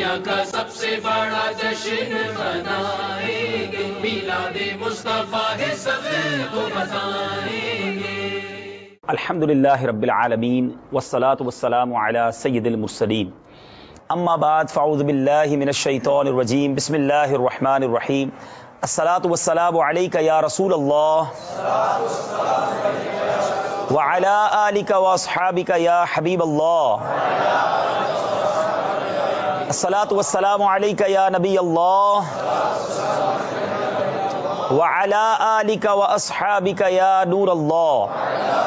دنیا کا سب سے بڑا جشن منائیں گے، میلاد مصطفیٰ ہے سب کو بتائیں گے۔ الحمدللہ رب العالمین والصلاة والسلام علی سید المرسلین، اما بعد فاعوذ باللہ من الشیطان الرجیم، بسم اللہ الرحمن الرحیم۔ الصلاة والسلام علیک یا رسول اللہ وعلی آلک واصحابک یا حبیب اللہ، الصلاة والسلام علیک یا نبی اللہ وعلی آلک واصحابک یا نور اللہ۔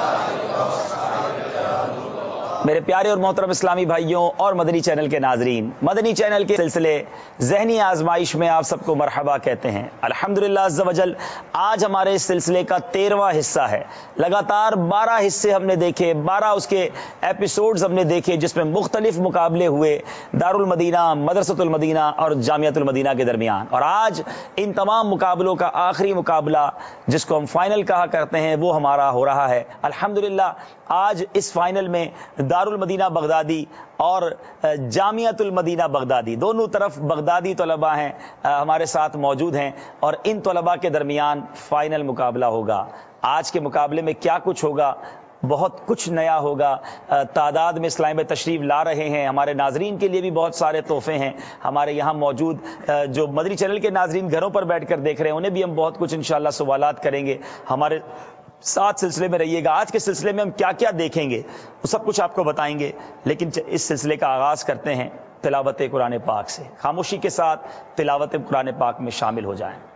میرے پیارے اور محترم اسلامی بھائیوں اور مدنی چینل کے ناظرین، مدنی چینل کے سلسلے ذہنی آزمائش میں آپ سب کو مرحبا کہتے ہیں۔ الحمدللہ عز وجل آج ہمارے اس سلسلے کا 13واں حصہ ہے۔ لگاتار 12 حصے ہم نے دیکھے، 12 اس کے ایپیسوڈز ہم نے دیکھے، جس میں مختلف مقابلے ہوئے دارالمدینہ، مدرسۃ المدینہ اور جامعۃ المدینہ کے درمیان، اور آج ان تمام مقابلوں کا آخری مقابلہ جس کو ہم فائنل کہا کرتے ہیں وہ ہمارا ہو رہا ہے۔ الحمدللہ آج اس فائنل میں دارالمدینہ بغدادی اور جامعۃ المدینہ بغدادی، دونوں طرف بغدادی طلباء ہیں ہمارے ساتھ موجود ہیں، اور ان طلباء کے درمیان فائنل مقابلہ ہوگا۔ آج کے مقابلے میں کیا کچھ ہوگا؟ بہت کچھ نیا ہوگا۔ تعداد میں اسلام میں تشریف لا رہے ہیں، ہمارے ناظرین کے لیے بھی بہت سارے تحفے ہیں۔ ہمارے یہاں موجود جو مدنی چینل کے ناظرین گھروں پر بیٹھ کر دیکھ رہے ہیں، انہیں بھی ہم بہت کچھ انشاءاللہ سوالات کریں گے۔ ہمارے ساتھ سلسلے میں رہیے گا۔ آج کے سلسلے میں ہم کیا کیا دیکھیں گے وہ سب کچھ آپ کو بتائیں گے، لیکن اس سلسلے کا آغاز کرتے ہیں تلاوت قرآن پاک سے۔ خاموشی کے ساتھ تلاوت قرآن پاک میں شامل ہو جائیں۔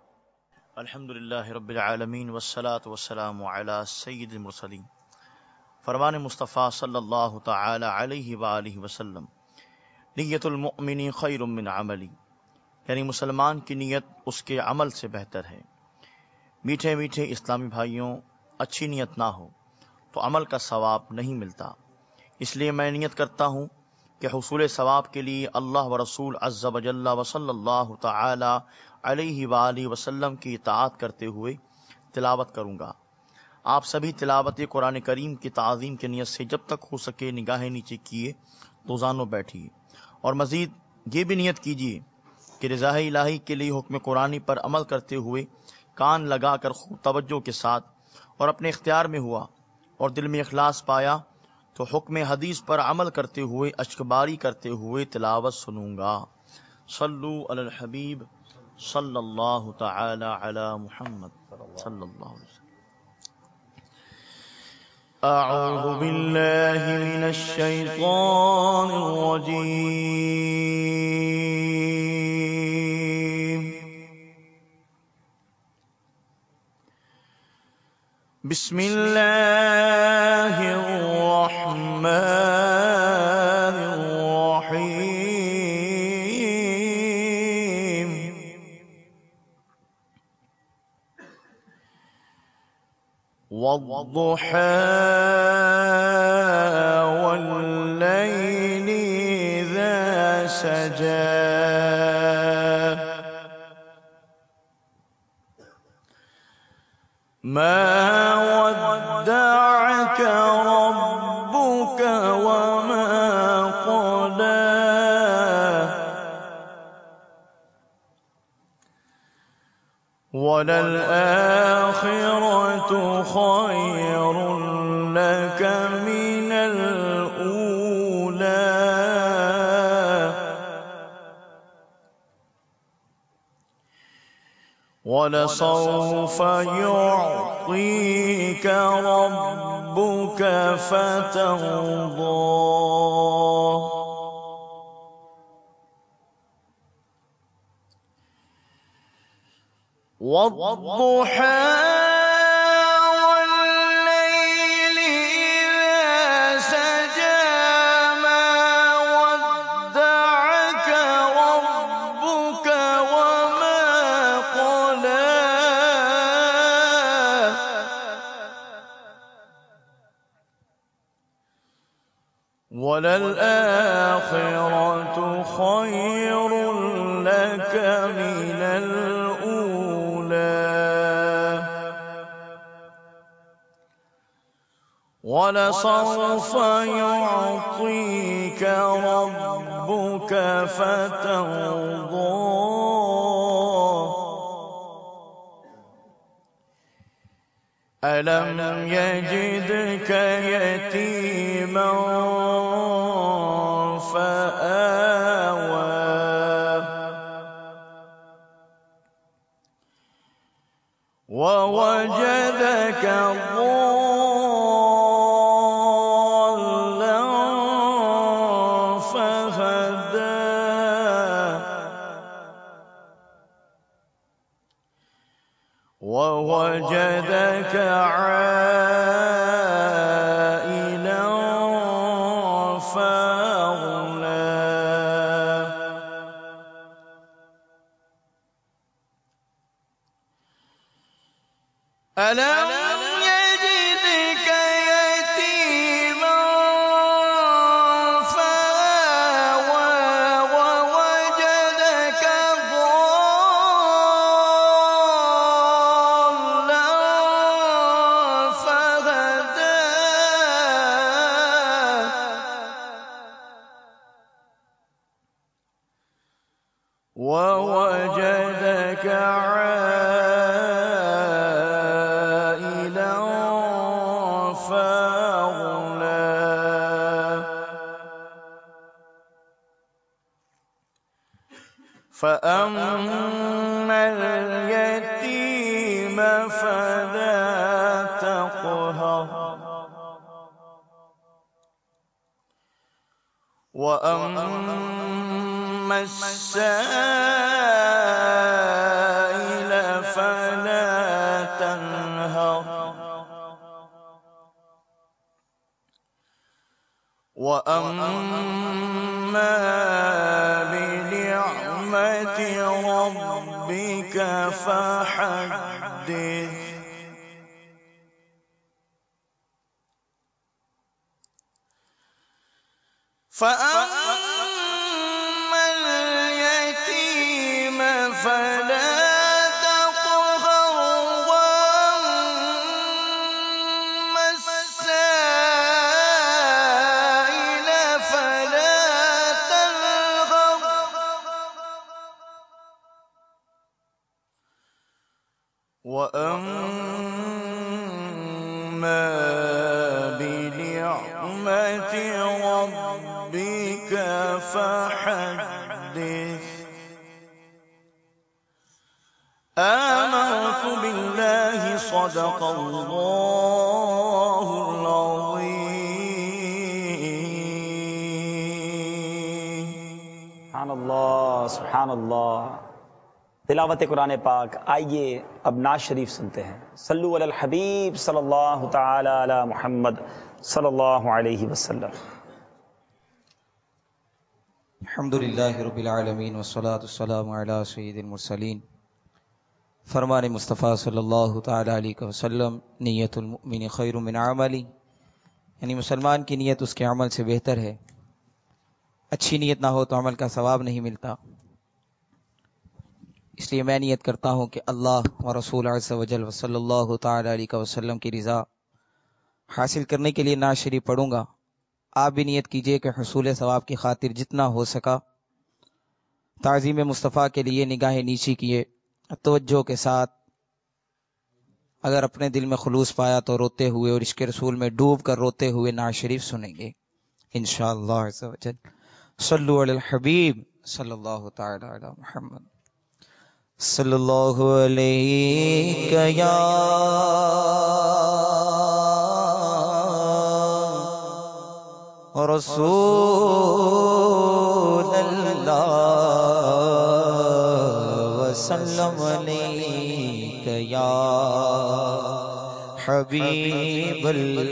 الحمدللہ رب العالمین والصلاة والسلام علی سید المرسلین۔ فرمان مصطفیٰ صلی اللہ تعالی علیہ وآلہ وسلم، نیت المؤمن خیر من عملی، یعنی مسلمان کی نیت اس کے عمل سے بہتر ہے۔ میٹھے میٹھے اسلامی بھائیوں، اچھی نیت نہ ہو تو عمل کا ثواب نہیں ملتا۔ اس لیے میں نیت کرتا ہوں کہ حصول ثواب کے لیے اللہ و رسول عز و جل و صلی اللہ تعالی علیہ وآلہ وسلم کی اطاعت کرتے ہوئے تلاوت کروں گا۔ آپ سبھی تلاوت قرآن کریم کی تعظیم کی نیت سے جب تک ہو سکے نگاہیں نیچے کیے دوزانوں بیٹھیے، اور مزید یہ بھی نیت کیجیے کہ رضا الہی کے لیے حکم قرآنی پر عمل کرتے ہوئے کان لگا کر خوب توجہ کے ساتھ اور اپنے اختیار میں ہوا اور دل میں اخلاص پایا تو حکم حدیث پر عمل کرتے ہوئے اشکباری کرتے ہوئے تلاوت سنوں گا۔ صلو علی الحبیب صلی اللہ تعالی علی محمد صلی اللہ علیہ وسلم۔ اعوذ باللہ من الشیطان الرجیم، بسم اللہ الرحمن الرحیم، والضحى والليل إذا سجى، ما ودعك ربك وما قلى، وللآخرة خير لك من الأولى، ولسوف يعطيك ربك فترضى، والضحى والليل إذا سجى، ما ودعك ربك وما قلى، وللآخرة خير لك من الأولى، ولسوف يعطيك ربك فترضى ألم يجدك يتيما فآوى ووجدك ضالا فهدى ووجدك عائلا فأغنى ألم يجدك يتيما فآوى ووجدك ضالا فهدى ووجدك عائلا فأغنى فأما اليتيم فلا تقهر وأما السائل فلا تنهر وأما بنعمة ربك فحدث فأما اليتيم فلا تقهر وأما السائل فلا تنهر وأما بنعمة ربك فحدث آمنت بالله صدق الله العظيم. سبحان اللہ سبحان اللہ. تلاوت قرآن پاک. آئیے اب نعت شریف سنتے ہیں. صلو علی الحبیب صلی اللہ تعالی علی محمد صلی اللہ علیہ وسلم. الحمدللہ رب العالمین والصلاة والسلام علی سید المرسلین. فرمان مصطفیٰ صلی اللہ تعالی علیہ وسلم نیت المؤمن خیر من عملی، یعنی مسلمان کی نیت اس کے عمل سے بہتر ہے. اچھی نیت نہ ہو تو عمل کا ثواب نہیں ملتا. اس لیے میں نیت کرتا ہوں کہ اللہ و رسول عز و جل صلی اللہ تعالی علیہ وسلم کی رضا حاصل کرنے کے لیے نعت شریف پڑھوں گا. آپ بھی نیت کیجئے کہ حصول ثواب کی خاطر جتنا ہو سکا تعظیم مصطفیٰ کے لیے نگاہیں نیچی کیے توجہ کے ساتھ. اگر اپنے دل میں خلوص پایا تو روتے ہوئے اور عشق رسول میں ڈوب کر روتے ہوئے نعت شریف سنیں گے انشاءاللہ عز و جل. صلو علی الحبیب صلی اللہ تعالی علی محمد صلی اللہ علیہ یا رسول اللہ وسلم علیک یا حبیب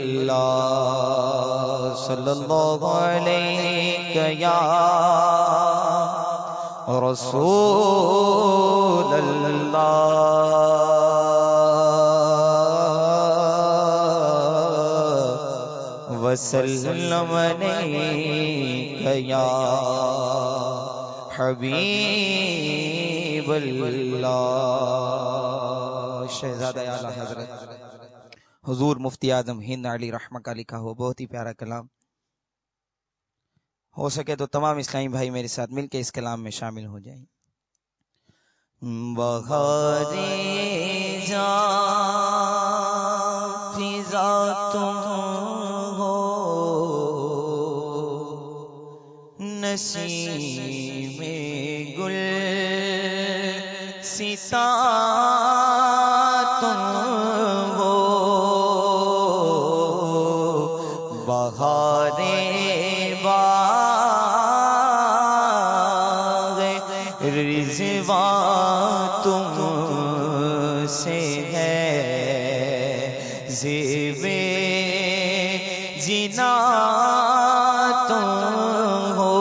اللہ صلی اللہ علیک یا رسول اللہ وسلم علیک یا حبیب اللہ. شہزادہ اعلیٰ حضرت حضور مفتی اعظم ہند علی رحمہ کا لکھا ہو بہت ہی پیارا کلام. ہو سکے تو تمام اسلامی بھائی میرے ساتھ مل کے اس کلام میں شامل ہو جائیں. بہار جاں فضا تم ہو، نسیم گل ستا تم ہو، بہار باغ رضوان تم سے ہے، زیب جنا تم ہو،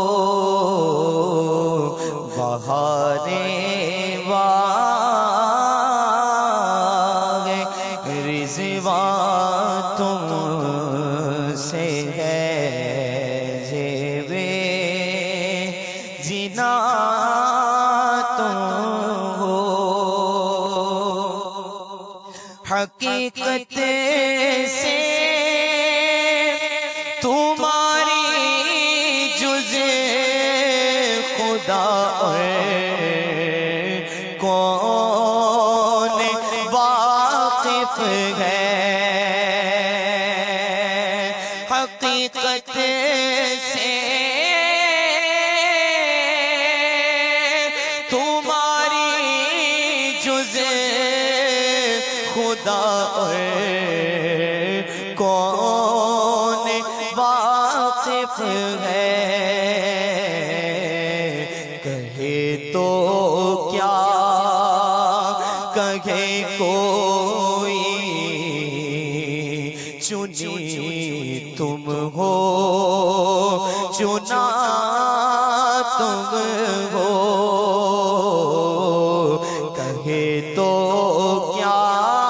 بہار باغ رضوان تم سے ہے، زیب جنا تم ہو، حقیقت سے تمہاری جز خدا کون واقف ہے، حقیقت سے تمہاری جز خدا کون واقف ہے، کہے تو کیا کہے کوئی، چنی تم ہو چنا تم ہو، کہے تو کیا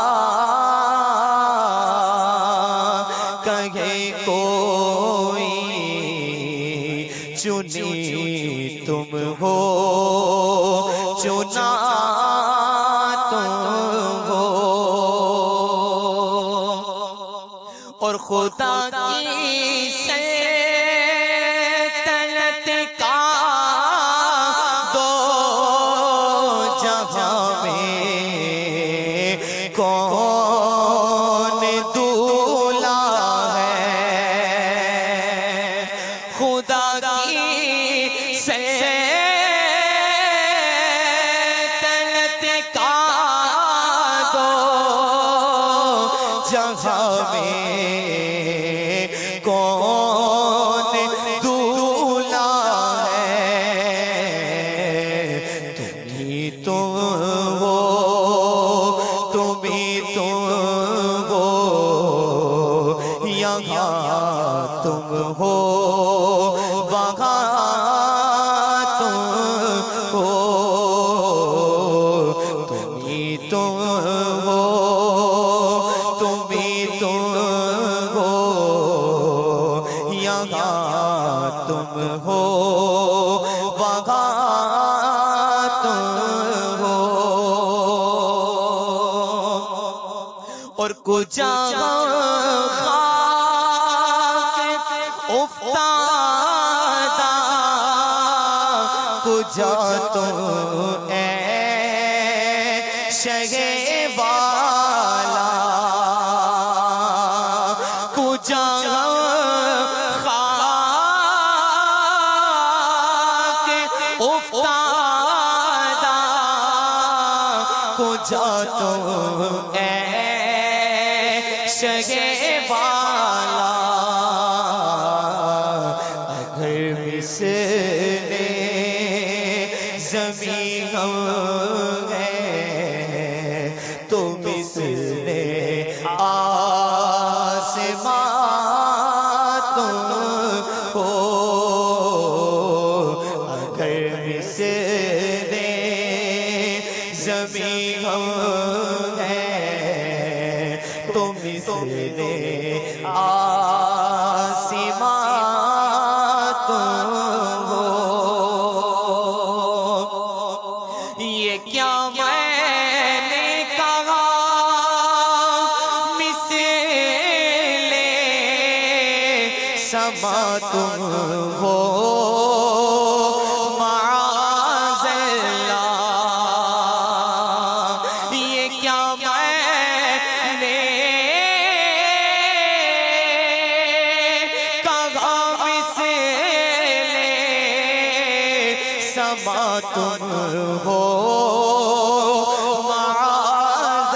کہے کوئی، چنی تم ہو چنا تم ہو، اور خدا کی سلطنت کا دو جہاں میں کون دولا ہے، خدا کی سلطنت کا دو جہاں میں کون دولا ہے، تم ہی تم ہو، تم ہی تم ہو، یہاں تم ہو وہاں تم ہو، تم ہی تم ہو، تم ہی تم ہو، یہاں تم ہو وہاں تم ہو، اور کچھ افتادہ کجا تم اے شہ والا، کجا خاک افتادہ کجا تم اے شہ والا، اگر مثل زمین ہم ہیں تو مثل آسمان تم ہو، اگر مثل زمین ہم ہیں تو مثل آسمان تم ہو، یہ کیا میں نے کہا مثل سما تم ہو، سما تم ہو معاذ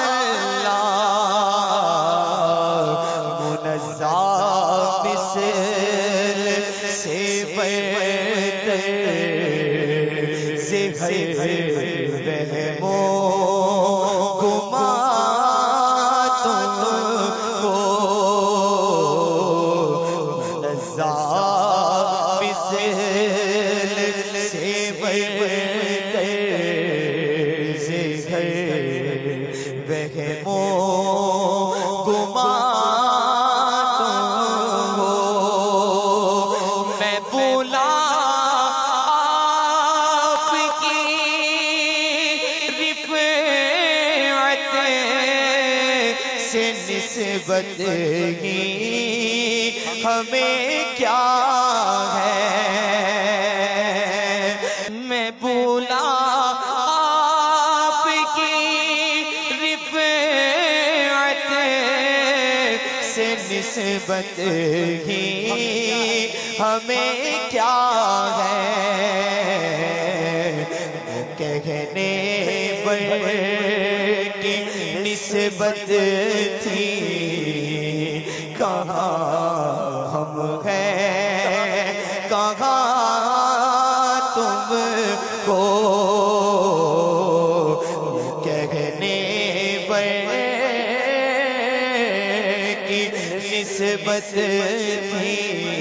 اللہ، منزہ مثل سے برتر زہر وہم و گمان تم ہو، منزہ مثل سے برتر زہر وہم و گمان تم ہو۔ میں بولا آپ کی رفعت سے نسبت ہی ہمیں کیا ہے، میں بولا آپ کی رفعت سے نسبت ہی ہمیں کیا ہے، وہ کہنے پر کی نسبت تھی، کہاں ہم ہیں کہاں تم ہو، کہنے پر کی نسبت تھی،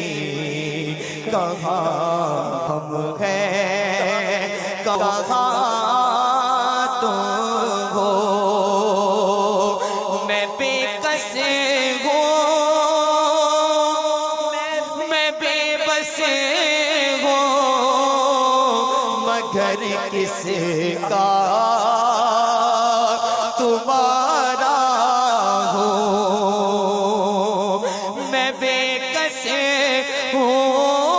کہاں ہم ہیں کہاں تم ہو۔ میں بے کس ہوں، میں بے بس ہوں، مگر کس کا تمہارا ہوں، میں بے کس ہوں،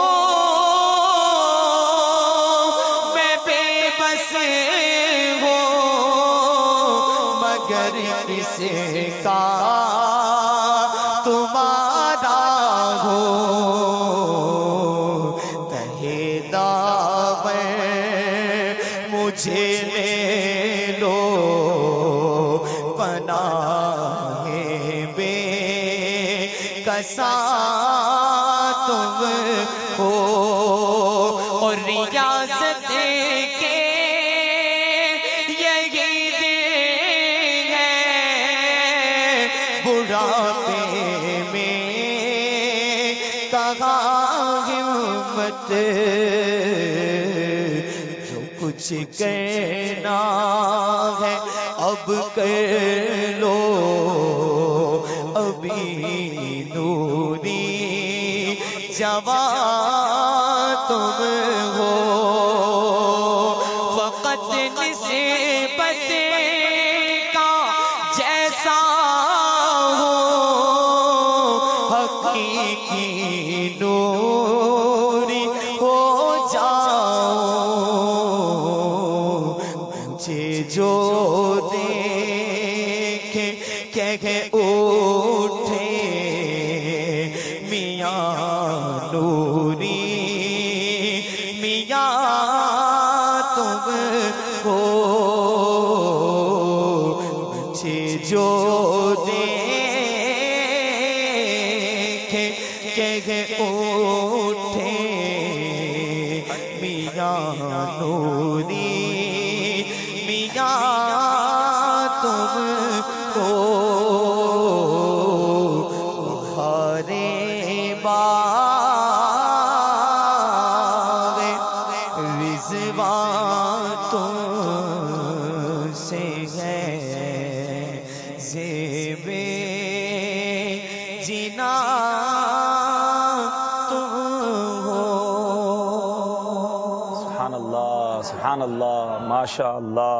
میں بے بس ہوں، مگر کس کا تمہارا ہوں، تہے دامن مجھے لے لو، پناہ بے کساں تم ہو، اور ریاست کے یہی دن ہے، بڑھاپے میں کہاں ہمت، جو کچھ کہنا ہے اب کر لو، ابھی نوری جوان تم ہو، فقط نسبت کا جیسا ہو، حقیقی نوری ہو جاؤ، مجھے جو دیکھے کہہ اٹھے میاں نوری، میاں تم ہو، مجھے جو دیکھے کہہ اٹھے میاں نوری، میاں تم ہو، بہارے باغ رضوان تم سے ہے، زیب جینا تم ہو۔ سبحان اللہ، سبحان اللہ، ماشاء اللہ۔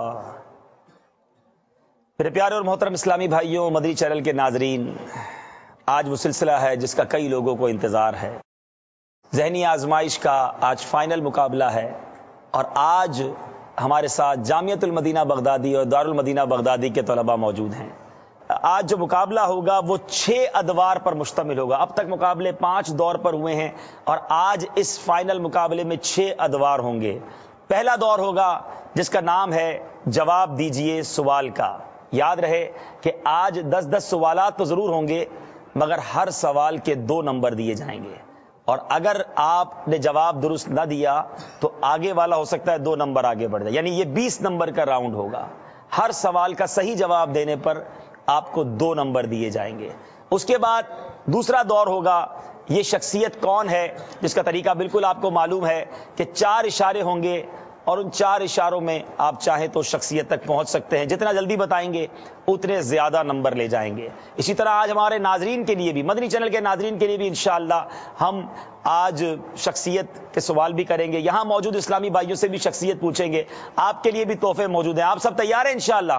میرے پیارے اور محترم اسلامی بھائیوں، مدنی چینل کے ناظرین، آج وہ سلسلہ ہے جس کا کئی لوگوں کو انتظار ہے۔ ذہنی آزمائش کا آج فائنل مقابلہ ہے، اور آج ہمارے ساتھ جامعۃ المدینہ بغدادی اور دارالمدینہ بغدادی کے طلباء موجود ہیں۔ آج جو مقابلہ ہوگا وہ 6 ادوار پر مشتمل ہوگا۔ اب تک مقابلے 5 دور پر ہوئے ہیں، اور آج اس فائنل مقابلے میں 6 ادوار ہوں گے۔ پہلا دور ہوگا جس کا نام ہے جواب دیجئے سوال کا. یاد رہے کہ آج 10 سوالات تو ضرور ہوں گے، مگر ہر سوال کے 2 نمبر دیے جائیں گے، اور اگر آپ نے جواب درست نہ دیا تو آگے والا ہو سکتا ہے 2 نمبر آگے بڑھ جائے، یعنی یہ 20 نمبر کا راؤنڈ ہوگا. ہر سوال کا صحیح جواب دینے پر آپ کو 2 نمبر دیے جائیں گے. اس کے بعد دوسرا دور ہوگا. یہ شخصیت کون ہے جس کا طریقہ بالکل آپ کو معلوم ہے کہ 4 اشارے ہوں گے، اور ان 4 اشاروں میں آپ چاہیں تو شخصیت تک پہنچ سکتے ہیں. جتنا جلدی بتائیں گے اتنے زیادہ نمبر لے جائیں گے. اسی طرح آج ہمارے ناظرین کے لیے بھی، مدنی چینل کے ناظرین کے لیے بھی انشاءاللہ ہم آج شخصیت کے سوال بھی کریں گے. یہاں موجود اسلامی بھائیوں سے بھی شخصیت پوچھیں گے. آپ کے لیے بھی تحفے موجود ہیں. آپ سب تیار ہیں انشاءاللہ؟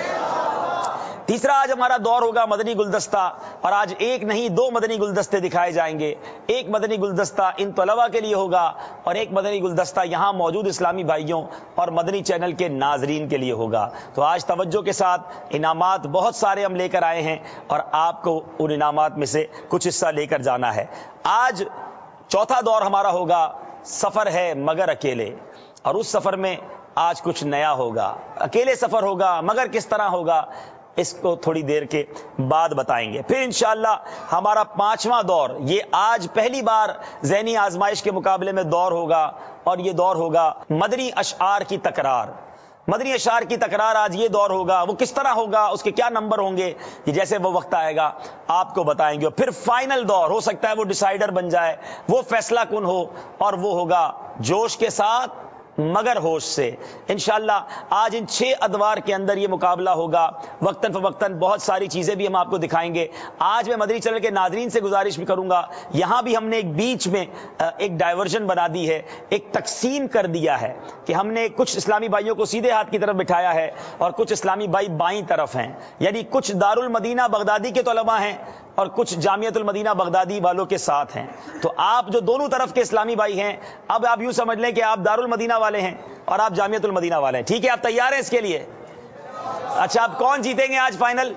تیسرا آج ہمارا دور ہوگا مدنی گلدستہ، اور آج ایک نہیں 2 مدنی گلدستے دکھائے جائیں گے. ایک مدنی گلدستہ ان طلباء کے لیے ہوگا، اور ایک مدنی گلدستہ یہاں موجود اسلامی بھائیوں اور مدنی چینل کے ناظرین کے لیے ہوگا. تو آج توجہ کے ساتھ، انعامات بہت سارے ہم لے کر آئے ہیں، اور آپ کو ان انعامات میں سے کچھ حصہ لے کر جانا ہے. آج چوتھا دور ہمارا ہوگا سفر ہے مگر اکیلے، اور اس سفر میں آج کچھ نیا ہوگا. اکیلے سفر ہوگا، مگر کس طرح ہوگا اس کو تھوڑی دیر کے بعد بتائیں گے. پھر انشاءاللہ ہمارا 5واں دور، یہ آج پہلی بار ذہنی آزمائش کے مقابلے میں دور ہوگا، اور یہ دور ہوگا مدنی اشعار کی تکرار. مدنی اشعار کی تکرار آج یہ دور ہوگا. وہ کس طرح ہوگا، اس کے کیا نمبر ہوں گے، یہ جیسے وہ وقت آئے گا آپ کو بتائیں گے. پھر فائنل دور ہو سکتا ہے وہ ڈیسائیڈر بن جائے، وہ فیصلہ کن ہو، اور وہ ہوگا جوش کے ساتھ مگر ہوش سے. انشاءاللہ آج ان 6 ادوار کے اندر یہ مقابلہ ہوگا. وقتاً فوقتاً بہت ساری چیزیں بھی ہم آپ کو دکھائیں گے. آج میں مدنی چینل کے ناظرین سے گزارش بھی کروں گا، یہاں بھی ہم نے ایک بیچ میں ایک ڈائیورژن بنا دی ہے، ایک تقسیم کر دیا ہے کہ ہم نے کچھ اسلامی بھائیوں کو سیدھے ہاتھ کی طرف بٹھایا ہے، اور کچھ اسلامی بھائی بائیں طرف ہیں، یعنی کچھ دارالمدینہ بغدادی کے طلباء ہیں اور کچھ جامعۃ المدینہ بغدادی والوں کے ساتھ ہیں. تو آپ جو دونوں طرف کے اسلامی بھائی ہیں، اب آپ یوں سمجھ لیں کہ آپ دارالمدینہ والے ہیں اور آپ جامعۃ المدینہ والے ہیں. ٹھیک ہے، آپ تیار ہیں اس کے لیے؟ اچھا، آپ کون جیتیں گے آج فائنل؟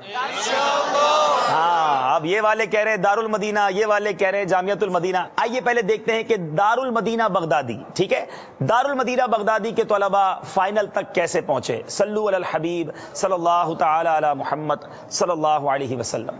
ہاں، اب یہ والے کہہ رہے ہیں دارالمدینہ، یہ والے کہہ رہے ہیں جامعۃ المدینہ. آئیے پہلے دیکھتے ہیں کہ دارالمدینہ بغدادی، ٹھیک ہے، دارالمدینہ بغدادی کے طلباء فائنل تک کیسے پہنچے. صلو علی الحبیب صلی اللہ تعالی علی محمد صلی اللہ علیہ وسلم.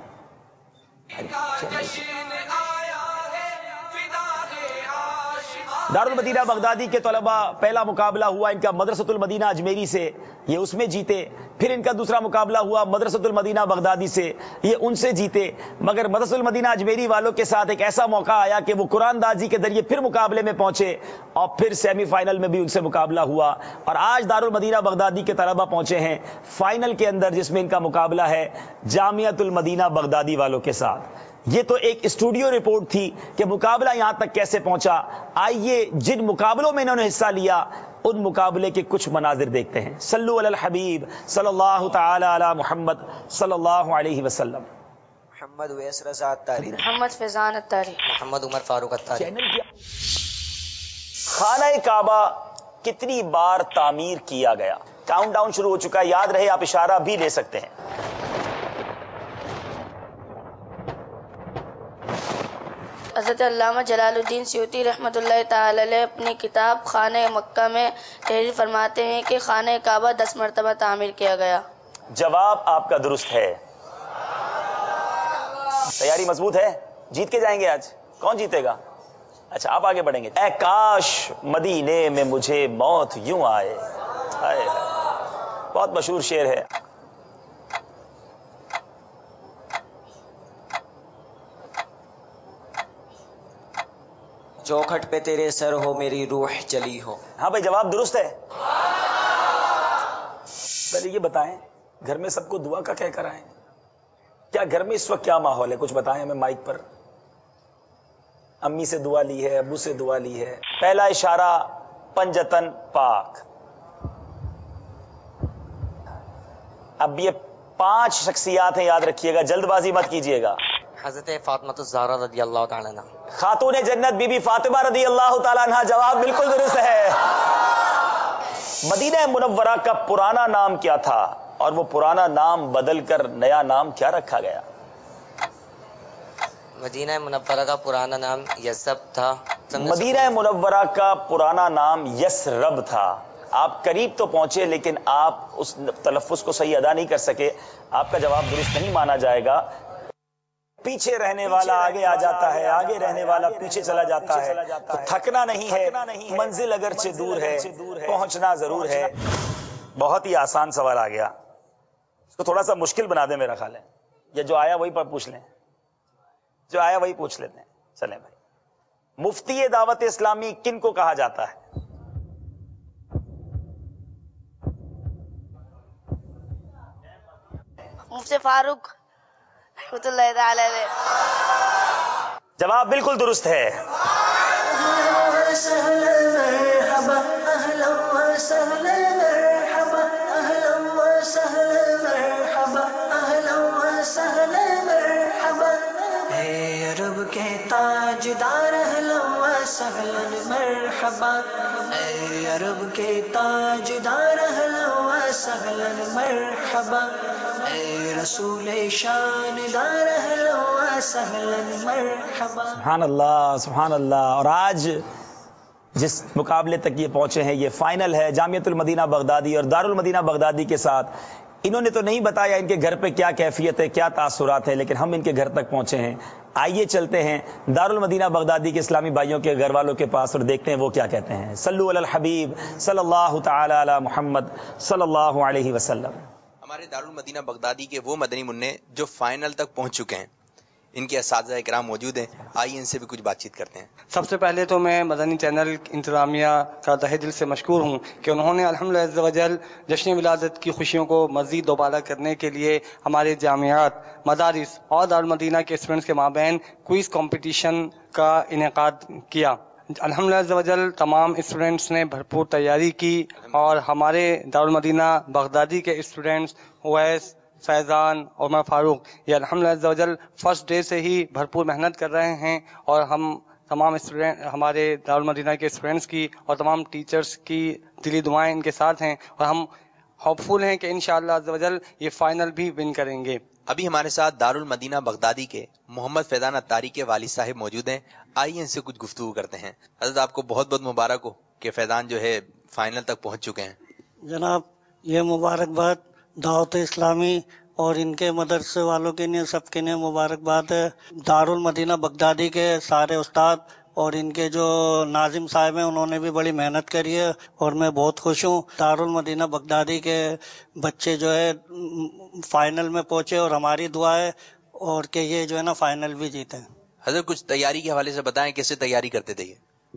دارالمدینہ بغدادی کے طلباء پہلا مقابلہ ہوا ان کا مدرسۃ المدینہ اجمیری سے، یہ اس میں جیتے. پھر ان کا دوسرا مقابلہ ہوا مدرسۃ المدینہ بغدادی سے، یہ ان سے جیتے. مگر مدرسۃ المدینہ اجمیری والوں کے ساتھ ایک ایسا موقع آیا کہ وہ قرآن دازی کے ذریعے پھر مقابلے میں پہنچے، اور پھر سیمی فائنل میں بھی ان سے مقابلہ ہوا. اور آج دارالمدینہ بغدادی کے طلباء پہنچے ہیں فائنل کے اندر، جس میں ان کا مقابلہ ہے جامعۃ المدینہ بغدادی والوں کے ساتھ. یہ تو ایک اسٹوڈیو رپورٹ تھی کہ مقابلہ یہاں تک کیسے پہنچا. آئیے جن مقابلوں میں انہوں نے حصہ لیا ان مقابلے کے کچھ مناظر دیکھتے ہیں. صلو علی الحبیب صلی اللہ تعالی علی محمد صلی اللہ علیہ وسلم. محمد اویس رضا اتاری، محمد فیضان اتاری، محمد عمر فاروق اتاری. خانہ کعبہ کتنی بار تعمیر کیا گیا؟ کاؤنٹ ڈاؤن شروع ہو چکا ہے، یاد رہے آپ اشارہ بھی لے سکتے ہیں. حضرت علامہ جلال الدین سیوطی رحمۃ اللہ تعالی علیہ اپنی کتاب خانہ مکہ میں تحریر فرماتے ہیں کہ خانہ کعبہ 10 مرتبہ تعمیر کیا گیا. جواب آپ کا درست ہے. تیاری مضبوط ہے؟ جیت کے جائیں گے آج؟ کون جیتے گا؟ اچھا، آپ آگے بڑھیں گے. اے کاش مدینے میں مجھے موت یوں آئے. بہت مشہور شعر ہے. چوکھٹ پہ تیرے سر ہو میری روح چلی ہو. ہاں بھائی، جواب درست ہے. پہلے یہ بتائیں گھر میں سب کو دعا کا کہہ کر آئیں. کیا گھر میں اس وقت کیا ماحول ہے؟ کچھ بتائیں ہمیں مائک پر. امی سے دعا لی ہے، ابو سے دعا لی ہے. پہلا اشارہ پنجتن پاک. اب یہ 5 شخصیات ہیں، یاد رکھیے گا، جلد بازی مت کیجیے گا. حضرت فاطمہ الزہرا رضی اللہ تعالیٰ عنہ، خاتون جنت بی بی فاطمہ رضی اللہ تعالیٰ عنہ. جواب بالکل درست ہے. مدینہ منورہ کا پرانا نام کیا تھا، اور وہ پرانا نام بدل کر نیا نام کیا رکھا گیا؟ مدینہ منورہ کا پرانا نام یثرب تھا مدینہ منورہ کا پرانا نام یسرب تھا. آپ قریب تو پہنچے لیکن آپ اس تلفظ کو صحیح ادا نہیں کر سکے. آپ کا جواب درست نہیں مانا جائے گا. پیچھے رہنے والا آگے آ جاتا ہے, آگے رہنے والا پیچھے چلا جاتا ہے. تو تھکنا نہیں ہے, منزل اگرچہ دور ہے, پہنچنا ضرور ہے. بہت ہی آسان سوال آ گیا, اس کو تھوڑا سا مشکل بنا دیں میرا خیال ہے. یا جو آیا وہی پر پوچھ لیں, جو آیا وہی پوچھ لیتے ہیں. چلیں بھائی, مفتی دعوت اسلامی کن کو کہا جاتا ہے؟ مفتی فاروق رحمۃ اللہ تعالی علیہ. جواب بالکل درست ہے. عرب کے تاجدار اہلا و سہلا مرحبا, اے عرب کے تاجدار اہلا و سہلا مرحبا, اے رسول شاندار اہلا و سہلا مرحبا. سبحان اللہ, سبحان اللہ. اور آج جس مقابلے تک یہ پہنچے ہیں یہ فائنل ہے جامعۃ المدینہ بغدادی اور دارالمدینہ بغدادی کے ساتھ. انہوں نے تو نہیں بتایا ان کے گھر پہ کیا کیفیت ہے, کیا تاثرات ہیں, لیکن ہم ان کے گھر تک پہنچے ہیں. آئیے چلتے ہیں دارالمدینہ بغدادی کے اسلامی بھائیوں کے گھر والوں کے پاس اور دیکھتے ہیں وہ کیا کہتے ہیں. صلو علی الحبیب صلی اللہ تعالی علی محمد صلی اللہ علیہ وسلم. ہمارے دارالمدینہ بغدادی کے وہ مدنی منع جو فائنل تک پہنچ چکے ہیں, ان کے اساتذہ اکرام موجود ہیں. آئیے ان سے بھی کچھ بات چیت کرتے ہیں. سب سے پہلے تو میں مدنی چینل انتظامیہ کا تہہ دل سے مشکور ہوں کہ انہوں نے الحمدللہ عز وجل جشن ولادت کی خوشیوں کو مزید دوبارہ کرنے کے لیے ہمارے جامعات, مدارس اور دارالمدینہ کے اسٹوڈنٹس کے مابین کوئز کمپٹیشن کا انعقاد کیا. الحمدللہ عز وجل تمام اسٹوڈنٹس نے بھرپور تیاری کی اور ہمارے دارالمدینہ بغدادی کے اسٹوڈنٹس اویس, فیضان اور عمر فاروق یہ الحمدللہ عز وجل فرسٹ ڈے سے ہی بھرپور محنت کر رہے ہیں. اور ہم تمام اسٹوڈنٹ, ہمارے دارالمدینہ کے اسٹوڈنٹس کی اور تمام ٹیچرز کی دلی دعائیں ان کے ساتھ ہیں اور ہم ہوپ فل ہیں کہ انشاءاللہ عز وجل یہ فائنل بھی ون کریں گے. ابھی ہمارے ساتھ دارالمدینہ بغدادی کے محمد فیضان اتاری کے والد صاحب موجود ہیں. آئیے ان سے کچھ گفتگو کرتے ہیں. حضرت آپ کو بہت بہت مبارک ہو کہ فیضان جو ہے فائنل تک پہنچ چکے ہیں. جناب یہ مبارکباد دعوت اسلامی اور ان کے مدرسے والوں کے لیے, سب کے لیے مبارکباد ہے. دارالمدینہ بغدادی کے سارے استاد اور ان کے جو ناظم صاحب ہیں انہوں نے بھی بڑی محنت کری ہے اور میں بہت خوش ہوں. دارالمدینہ بغدادی کے بچے جو ہے فائنل میں پہنچے اور ہماری دعا ہے اور کہ یہ جو ہے نا فائنل بھی جیتے. حضرت کچھ تیاری کے حوالے سے بتائیں, کیسے تیاری کرتے تھے؟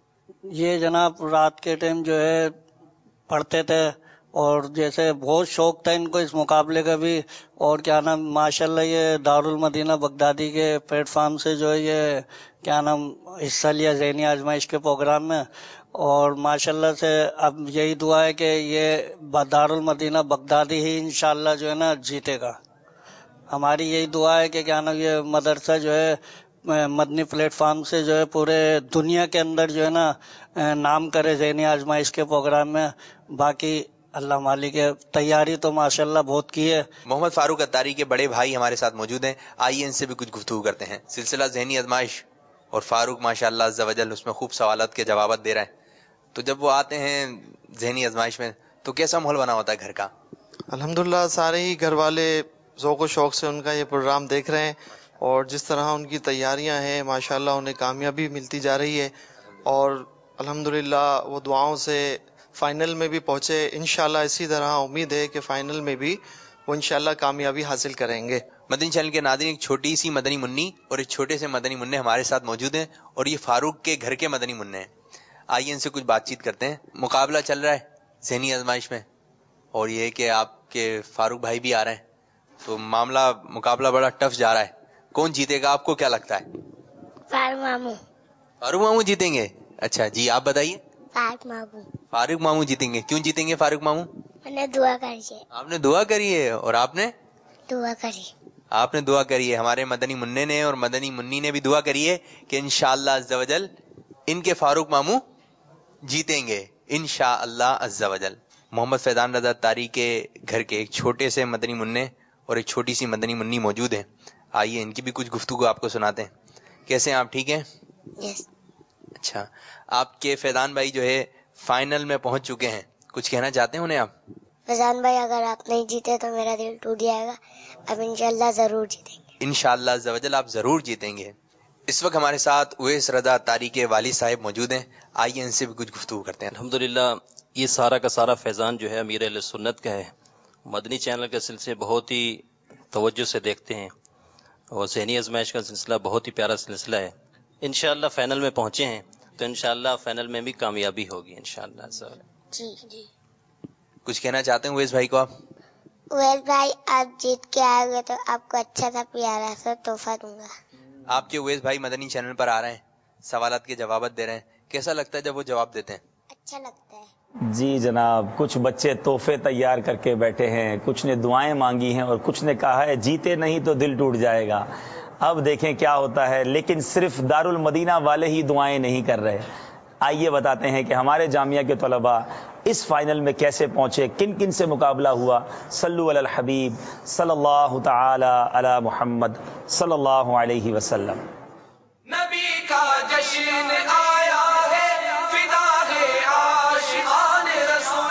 یہ جناب رات کے ٹائم جو ہے پڑھتے تھے اور جیسے بہت شوق تھا ان کو اس مقابلے کا بھی. اور کیا نام ماشاءاللہ یہ دارالمدینہ بغدادی کے پلیٹ فارم سے جو ہے یہ کیا نام حصہ لیا ذہنی آزمائش کے پروگرام میں. اور ماشاءاللہ سے اب یہی دعا ہے کہ یہ دارالمدینہ بغدادی ہی انشاءاللہ جو ہے نا جیتے گا. ہماری یہی دعا ہے کہ کیا نام یہ مدرسہ جو ہے مدنی پلیٹ فارم سے جو ہے پورے دنیا کے اندر جو ہے نا نام کرے ذہنی آزمائش کے پروگرام میں. باقی اللہ مالک ہے, تیاری تو ماشاءاللہ بہت کی ہے. محمد فاروق اتاری کے بڑے بھائی ہمارے ساتھ موجود ہیں. آئیے ان سے بھی کچھ گفتگو کرتے ہیں. سلسلہ ذہنی آزمائش اور فاروق ماشاءاللہ عز وجل اس میں خوب سوالات کے جوابات دے رہے ہیں. تو جب وہ آتے ہیں ذہنی آزمائش میں تو کیسا ماحول بنا ہوتا ہے گھر کا؟ الحمدللہ سارے ہی گھر والے ذوق و شوق سے ان کا یہ پروگرام دیکھ رہے ہیں اور جس طرح ان کی تیاریاں ہیں ماشاءاللہ انہیں کامیابی ملتی جا رہی ہے اور الحمدللہ وہ دعاؤں سے فائنل میں بھی پہنچے. انشاءاللہ اسی طرح امید ہے کہ فائنل میں بھی وہ انشاءاللہ کامیابی حاصل کریں گے. مدنی چینل کے ناظرین, ایک چھوٹی سی مدنی منی اور ایک چھوٹے سے مدنی منع ہمارے ساتھ موجود ہیں اور یہ فاروق کے گھر کے مدنی منع ہیں. آئیے ان سے کچھ بات چیت کرتے ہیں. مقابلہ چل رہا ہے ذہنی آزمائش میں اور یہ کہ آپ کے فاروق بھائی بھی آ رہے ہیں تو مقابلہ بڑا ٹف جا رہا ہے. کون جیتے گا آپ کو کیا لگتا ہے؟ فاروق ماموں جیتیں گے. اچھا جی آپ بتائیے. فاروق ماموں جیتیں گے. کیوں جیتیں گے فاروق ماموں؟ میں نے دعا کری ہے. آپ نے دعا کری ہے اور آپ نے دعا کری. آپ نے دعا کری ہے. ہمارے مدنی منع نے اور مدنی منی نے بھی دعا کری ہے کہ انشاءاللہ عز وجل ان کے فاروق ماموں جیتیں گے انشاءاللہ عز وجل. محمد فیضان رضا تاری کے گھر کے ایک چھوٹے سے مدنی منع اور ایک چھوٹی سی مدنی منی موجود ہیں. آئیے ان کی بھی کچھ گفتگو آپ کو سناتے ہیں. کیسے ہیں آپ؟ ٹھیک ہیں؟ Yes. اچھا، آپ کے فیضان بھائی جو ہے فائنل میں پہنچ چکے ہیں، کچھ کہنا چاہتے ہیں انہیں آپ؟ فیضان بھائی اگر آپ نہیں جیتے تو میرا دل ٹوٹ جائے گا، اب انشاءاللہ ضرور جیتیں گے. انشاءاللہ عز و جل آپ ضرور جیتیں گے. اس وقت ہمارے ساتھ اویس رضا طاری کے والد صاحب موجود ہیں، آئیے ان سے بھی کچھ گفتگو کرتے ہیں. الحمدللہ یہ سارا کا سارا فیضان جو ہے امیر اہل سنت کا ہے. مدنی چینل کے سلسلے بہت ہی توجہ سے دیکھتے ہیں اور ذہنی آزمائش کا سلسلہ بہت ہی پیارا سلسلہ ہے. انشاءاللہ فائنل میں پہنچے ہیں تو انشاءاللہ فائنل میں بھی کامیابی ہوگی انشاءاللہ. جی کچھ کہنا چاہتے ہیں اویس بھائی کو آپ؟ اویس بھائی آپ جیت کے آئے ہوئے تو آپ کو اچھا سا پیارا سا تحفہ دوں گا. آپ کے اویس بھائی مدنی چینل پر آ رہے ہیں، سوالات کے جوابات دے رہے ہیں، کیسا لگتا ہے جب وہ جواب دیتے ہیں؟ اچھا لگتا ہے. جی جناب، کچھ بچے تحفے تیار کر کے بیٹھے ہیں، کچھ نے دعائیں مانگی ہیں اور کچھ نے کہا ہے جیتے نہیں تو دل ٹوٹ جائے گا. اب دیکھیں کیا ہوتا ہے، لیکن صرف دارالمدینہ والے ہی دعائیں نہیں کر رہے. آئیے بتاتے ہیں کہ ہمارے جامعہ کے طلباء اس فائنل میں کیسے پہنچے، کن کن سے مقابلہ ہوا. صلو علی الحبیب صلی اللہ تعالی علی محمد صلی اللہ علیہ وسلم. نبی کا جشن آیا ہے، فدا ہے عاشقان رسول.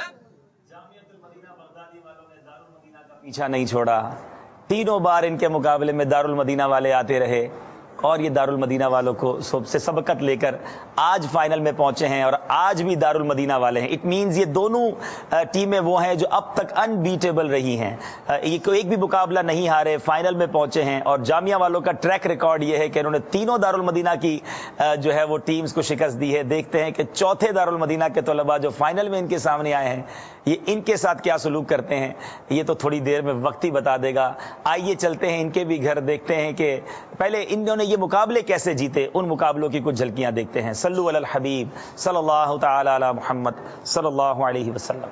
جامعۃ المدینہ بغدادی والوں نے دارالمدینہ کا پیچھا نہیں چھوڑا. تینوں بار ان کے مقابلے میں دارالمدینہ والے آتے رہے اور یہ دارالمدینہ والوں کو سے سبقت لے کر آج فائنل میں پہنچے ہیں اور آج بھی دارالمدینہ والے ہیں. اٹ مینز یہ دونوں ٹیمیں وہ ہیں جو اب تک انبیٹیبل رہی ہیں، یہ ایک بھی مقابلہ نہیں ہارے، فائنل میں پہنچے ہیں. اور جامعہ والوں کا ٹریک ریکارڈ یہ ہے کہ انہوں نے تینوں دارالمدینہ کی جو ہے وہ ٹیمز کو شکست دی ہے. دیکھتے ہیں کہ چوتھے دارالمدینہ کے طلباء جو فائنل میں ان کے سامنے آئے ہیں یہ ان کے ساتھ کیا سلوک کرتے ہیں، یہ تو تھوڑی دیر میں وقت ہی بتا دے گا. آئیے چلتے ہیں ان کے بھی گھر، دیکھتے ہیں کہ پہلے انہوں نے یہ مقابلے کیسے جیتے، ان مقابلوں کی کچھ جھلکیاں دیکھتے ہیں. صلو علی الحبیب صلی اللہ تعالی علی محمد صلی اللہ علیہ وسلم.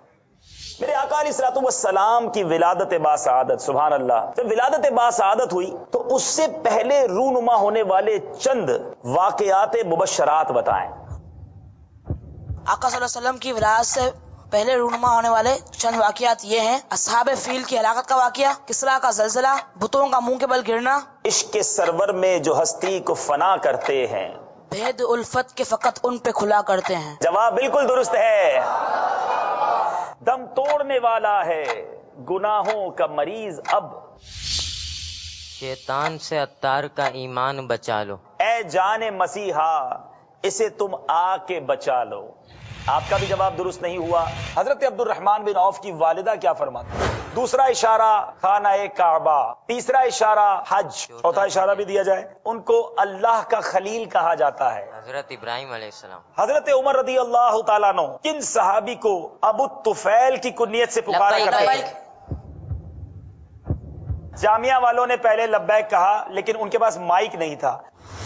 میرے آقا علیہ الصلوۃ والسلام کی ولادت باسعادت، سبحان اللہ، جب ولادت باسعادت ہوئی تو اس سے پہلے رونما ہونے والے چند واقعات مبشرات بتائیں. آقا صلی اللہ علیہ وسلم کی ولادت سے پہلے رونما ہونے والے چند واقعات یہ ہیں: اصحاب فیل کی ہلاکت کا واقعہ، کسرا کا زلزلہ، بتوں کا منہ کے بل گرنا، عشق کے سرور میں جو ہستی کو فنا کرتے ہیں، بھید الفت کے فقط ان پہ کھلا کرتے ہیں. جواب بالکل درست ہے. دم توڑنے والا ہے گناہوں کا مریض اب، شیطان سے عطار کا ایمان بچا لو، اے جان مسیحا اسے تم آ کے بچا لو. آپ کا بھی جواب درست نہیں ہوا. حضرت عبد الرحمن بن عوف کی والدہ کیا فرماتی؟ دوسرا اشارہ خانہ کعبہ، تیسرا اشارہ حج، چوتھا اشارہ بھی دیا جائے. ان کو اللہ کا خلیل کہا جاتا ہے. حضرت ابراہیم علیہ السلام. حضرت عمر رضی اللہ تعالیٰ عنہ کن صحابی کو ابو طفیل کی کنیت سے پکارا کرتے تھے؟ جامعہ والوں نے پہلے لبیک کہا لیکن ان کے پاس مائک نہیں تھا.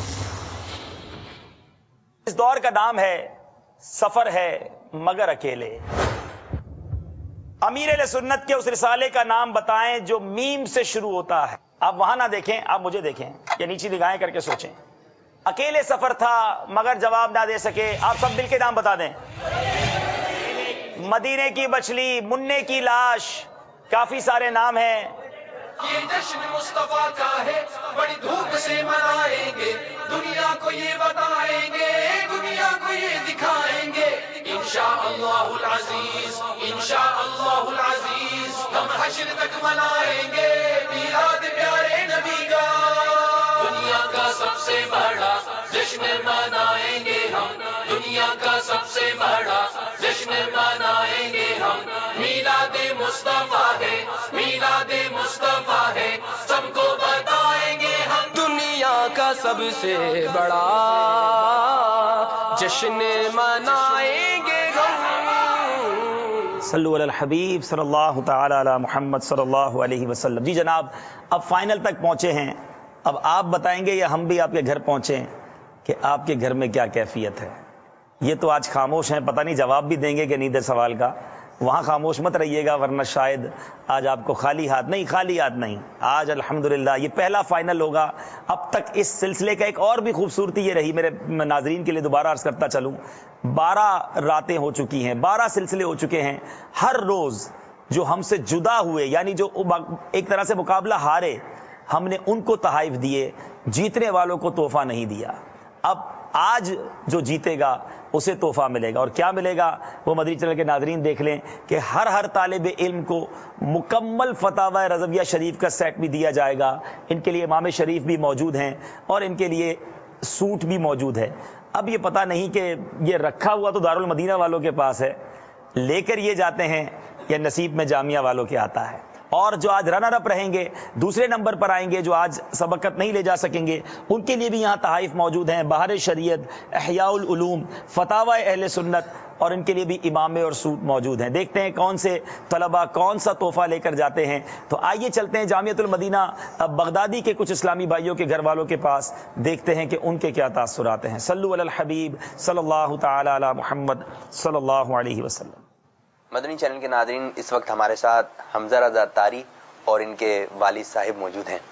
اس دور کا نام ہے سفر ہے مگر اکیلے. امیر اہل سنت کے اس رسالے کا نام بتائیں جو میم سے شروع ہوتا ہے. آپ وہاں نہ دیکھیں، آپ مجھے دیکھیں یا نیچی نگاہیں کر کے سوچیں. اکیلے سفر تھا مگر جواب نہ دے سکے. آپ سب مل کے نام بتا دیں. مدینے کی مچھلی، مننے کی لاش، کافی سارے نام ہیں. یہ جشن مصطفیٰ کا ہے، بڑی دھوم سے منائیں گے، دنیا کو یہ بتائیں گے، دنیا کو یہ دکھائیں گے. انشاءاللہ العزیز، انشاءاللہ العزیز، ہم حشر تک منائیں گے میلاد پیارے نبی کا. دنیا کا سب سے بڑا جشن منائیں گے ہم، دنیا کا سب سے بڑا جشن منائیں گے ہم. میلاد مصطفیٰ ہے، میلاد مصطفیٰ ہے، سب کو بتائیں گے ہم. دنیا کا سب سے بڑا جشن منائیں گے ہم. صلو علی الحبیب صلی اللہ تعالی علی محمد صلی اللہ علیہ وسلم. جی جناب، اب فائنل تک پہنچے ہیں. اب آپ بتائیں گے یا ہم بھی آپ کے گھر پہنچیں کہ آپ کے گھر میں کیا کیفیت ہے؟ یہ تو آج خاموش ہیں، پتہ نہیں جواب بھی دیں گے کہ نہیں دے سوال کا. وہاں خاموش مت رہیے گا ورنہ شاید آج آپ کو خالی ہاتھ نہیں. آج الحمدللہ یہ پہلا فائنل ہوگا. اب تک اس سلسلے کا ایک اور بھی خوبصورتی یہ رہی، میرے ناظرین کے لیے دوبارہ عرض کرتا چلوں، 12 راتیں ہو چکی ہیں، 12 سلسلے ہو چکے ہیں. ہر روز جو ہم سے جدا ہوئے، یعنی جو ایک طرح سے مقابلہ ہارے، ہم نے ان کو تحائف دیے، جیتنے والوں کو تحفہ نہیں دیا. اب آج جو جیتے گا اسے تحفہ ملے گا. اور کیا ملے گا وہ مدنی چینل کے ناظرین دیکھ لیں کہ ہر طالب علم کو مکمل فتاوی رضویہ شریف کا سیٹ بھی دیا جائے گا. ان کے لیے امام شریف بھی موجود ہیں اور ان کے لیے سوٹ بھی موجود ہے. اب یہ پتہ نہیں کہ یہ رکھا ہوا تو دارالمدینہ والوں کے پاس ہے, لے کر یہ جاتے ہیں یا نصیب میں جامعہ والوں کے آتا ہے. اور جو آج رنر اپ رہیں گے, دوسرے نمبر پر آئیں گے, جو آج سبقت نہیں لے جا سکیں گے, ان کے لیے بھی یہاں تحائف موجود ہیں. بہار شریعت, احیاء العلوم, فتاوی اہل سنت, اور ان کے لیے بھی امامے اور سوٹ موجود ہیں. دیکھتے ہیں کون سے طلبہ کون سا تحفہ لے کر جاتے ہیں. تو آئیے چلتے ہیں جامعۃ المدینہ بغدادی کے کچھ اسلامی بھائیوں کے گھر والوں کے پاس, دیکھتے ہیں کہ ان کے کیا تاثرات ہیں. صلو علی الحبیب صلی اللہ تعالی علی محمد صلی اللہ علیہ وسلم. مدنی چینل کے ناظرین, اس وقت ہمارے ساتھ حمزہ رضا اتاری اور ان کے والد صاحب موجود ہیں.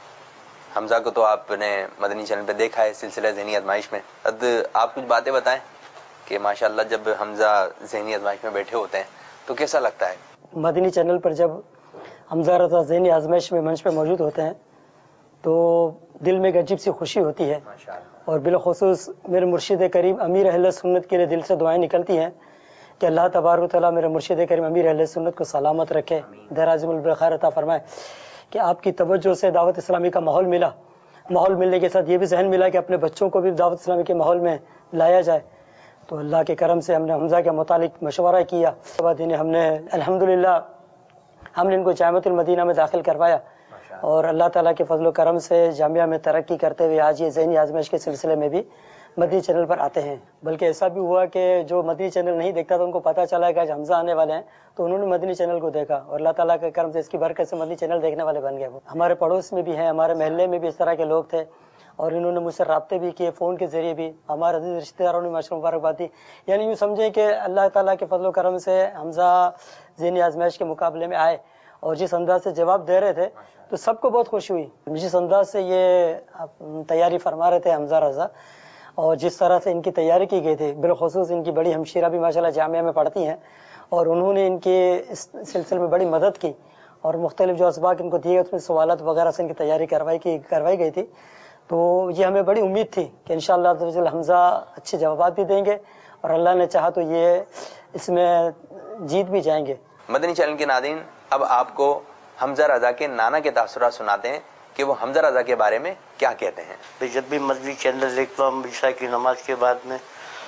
حمزہ کو تو آپ نے مدنی چینل پہ دیکھا ہے سلسلہ ذہنی آزمائش میں. آپ کچھ باتیں بتائیں کہ ماشاءاللہ جب حمزہ ذہنی آزمائش میں بیٹھے ہوتے ہیں تو کیسا لگتا ہے؟ مدنی چینل پر جب حمزہ رضا ذہنی آزمائش میں منچ پہ موجود ہوتے ہیں تو دل میں ایک عجیب سی خوشی ہوتی ہے, اور بالخصوص میرے مرشد کریم امیر اہل سنت کے لیے دل سے دعائیں نکلتی ہیں کہ اللہ تبارک و تعالیٰ میرے مرشد کریم امیر اہل سنت کو سلامت رکھے, دراز البخیر عطا فرمائے. کہ آپ کی توجہ سے دعوت اسلامی کا ماحول ملا, ماحول ملنے کے ساتھ یہ بھی ذہن ملا کہ اپنے بچوں کو بھی دعوت اسلامی کے ماحول میں لایا جائے. تو اللہ کے کرم سے ہم نے حمزہ کے متعلق مشورہ کیا, ہم نے الحمدللہ ہم نے ان کو جامعۃ المدینہ میں داخل کروایا, اور اللہ تعالیٰ کے فضل و کرم سے جامعہ میں ترقی کرتے ہوئے آج یہ ذہنی آزمائش کے سلسلے میں بھی مدنی چینل پر آتے ہیں. بلکہ ایسا بھی ہوا کہ جو مدنی چینل نہیں دیکھتا تو ان کو پتہ چلا کہ آج حمزہ آنے والے ہیں, تو انہوں نے مدنی چینل کو دیکھا, اور اللہ تعالیٰ کے کرم سے اس کی برکت سے مدنی چینل دیکھنے والے بن گئے. وہ ہمارے پڑوس میں بھی ہیں, ہمارے محلے میں بھی اس طرح کے لوگ تھے, اور انہوں نے مجھ سے رابطے بھی کیے فون کے ذریعے بھی. ہمارے عزیز رشتہ داروں نے ماشاءاللہ مبارکباد دی. یعنی یوں سمجھیں کہ اللہ تعالیٰ کے فضل و کرم سے حمزہ ذہنی آزمائش کے مقابلے میں آئے, اور جس انداز سے جواب دے رہے تھے تو سب کو بہت خوشی ہوئی. جس انداز سے یہ تیاری فرما رہے تھے حمزہ رضا, اور جس طرح سے ان کی تیاری کی گئی تھی, بالخصوص ان کی بڑی ہمشیرہ بھی ماشاءاللہ جامعہ میں پڑھتی ہیں, اور انہوں نے ان کے اس سلسلے میں بڑی مدد کی, اور مختلف جو اسباق ان کو دیے اس میں سوالات وغیرہ سے ان کی تیاری کروائی گئی تھی. تو یہ ہمیں بڑی امید تھی کہ انشاءاللہ حمزہ اچھے جوابات بھی دیں گے, اور اللہ نے چاہا تو یہ اس میں جیت بھی جائیں گے. مدنی چینل کے ناظرین, اب آپ کو حمزہ رضا کے نانا کے تاثرات سناتے ہیں کہ وہ حمزہ رضا کے بارے میں کیا کہتے ہیں. جب بھی مدنی چینل دیکھتا ہوں عشاء کی نماز کے بعد میں,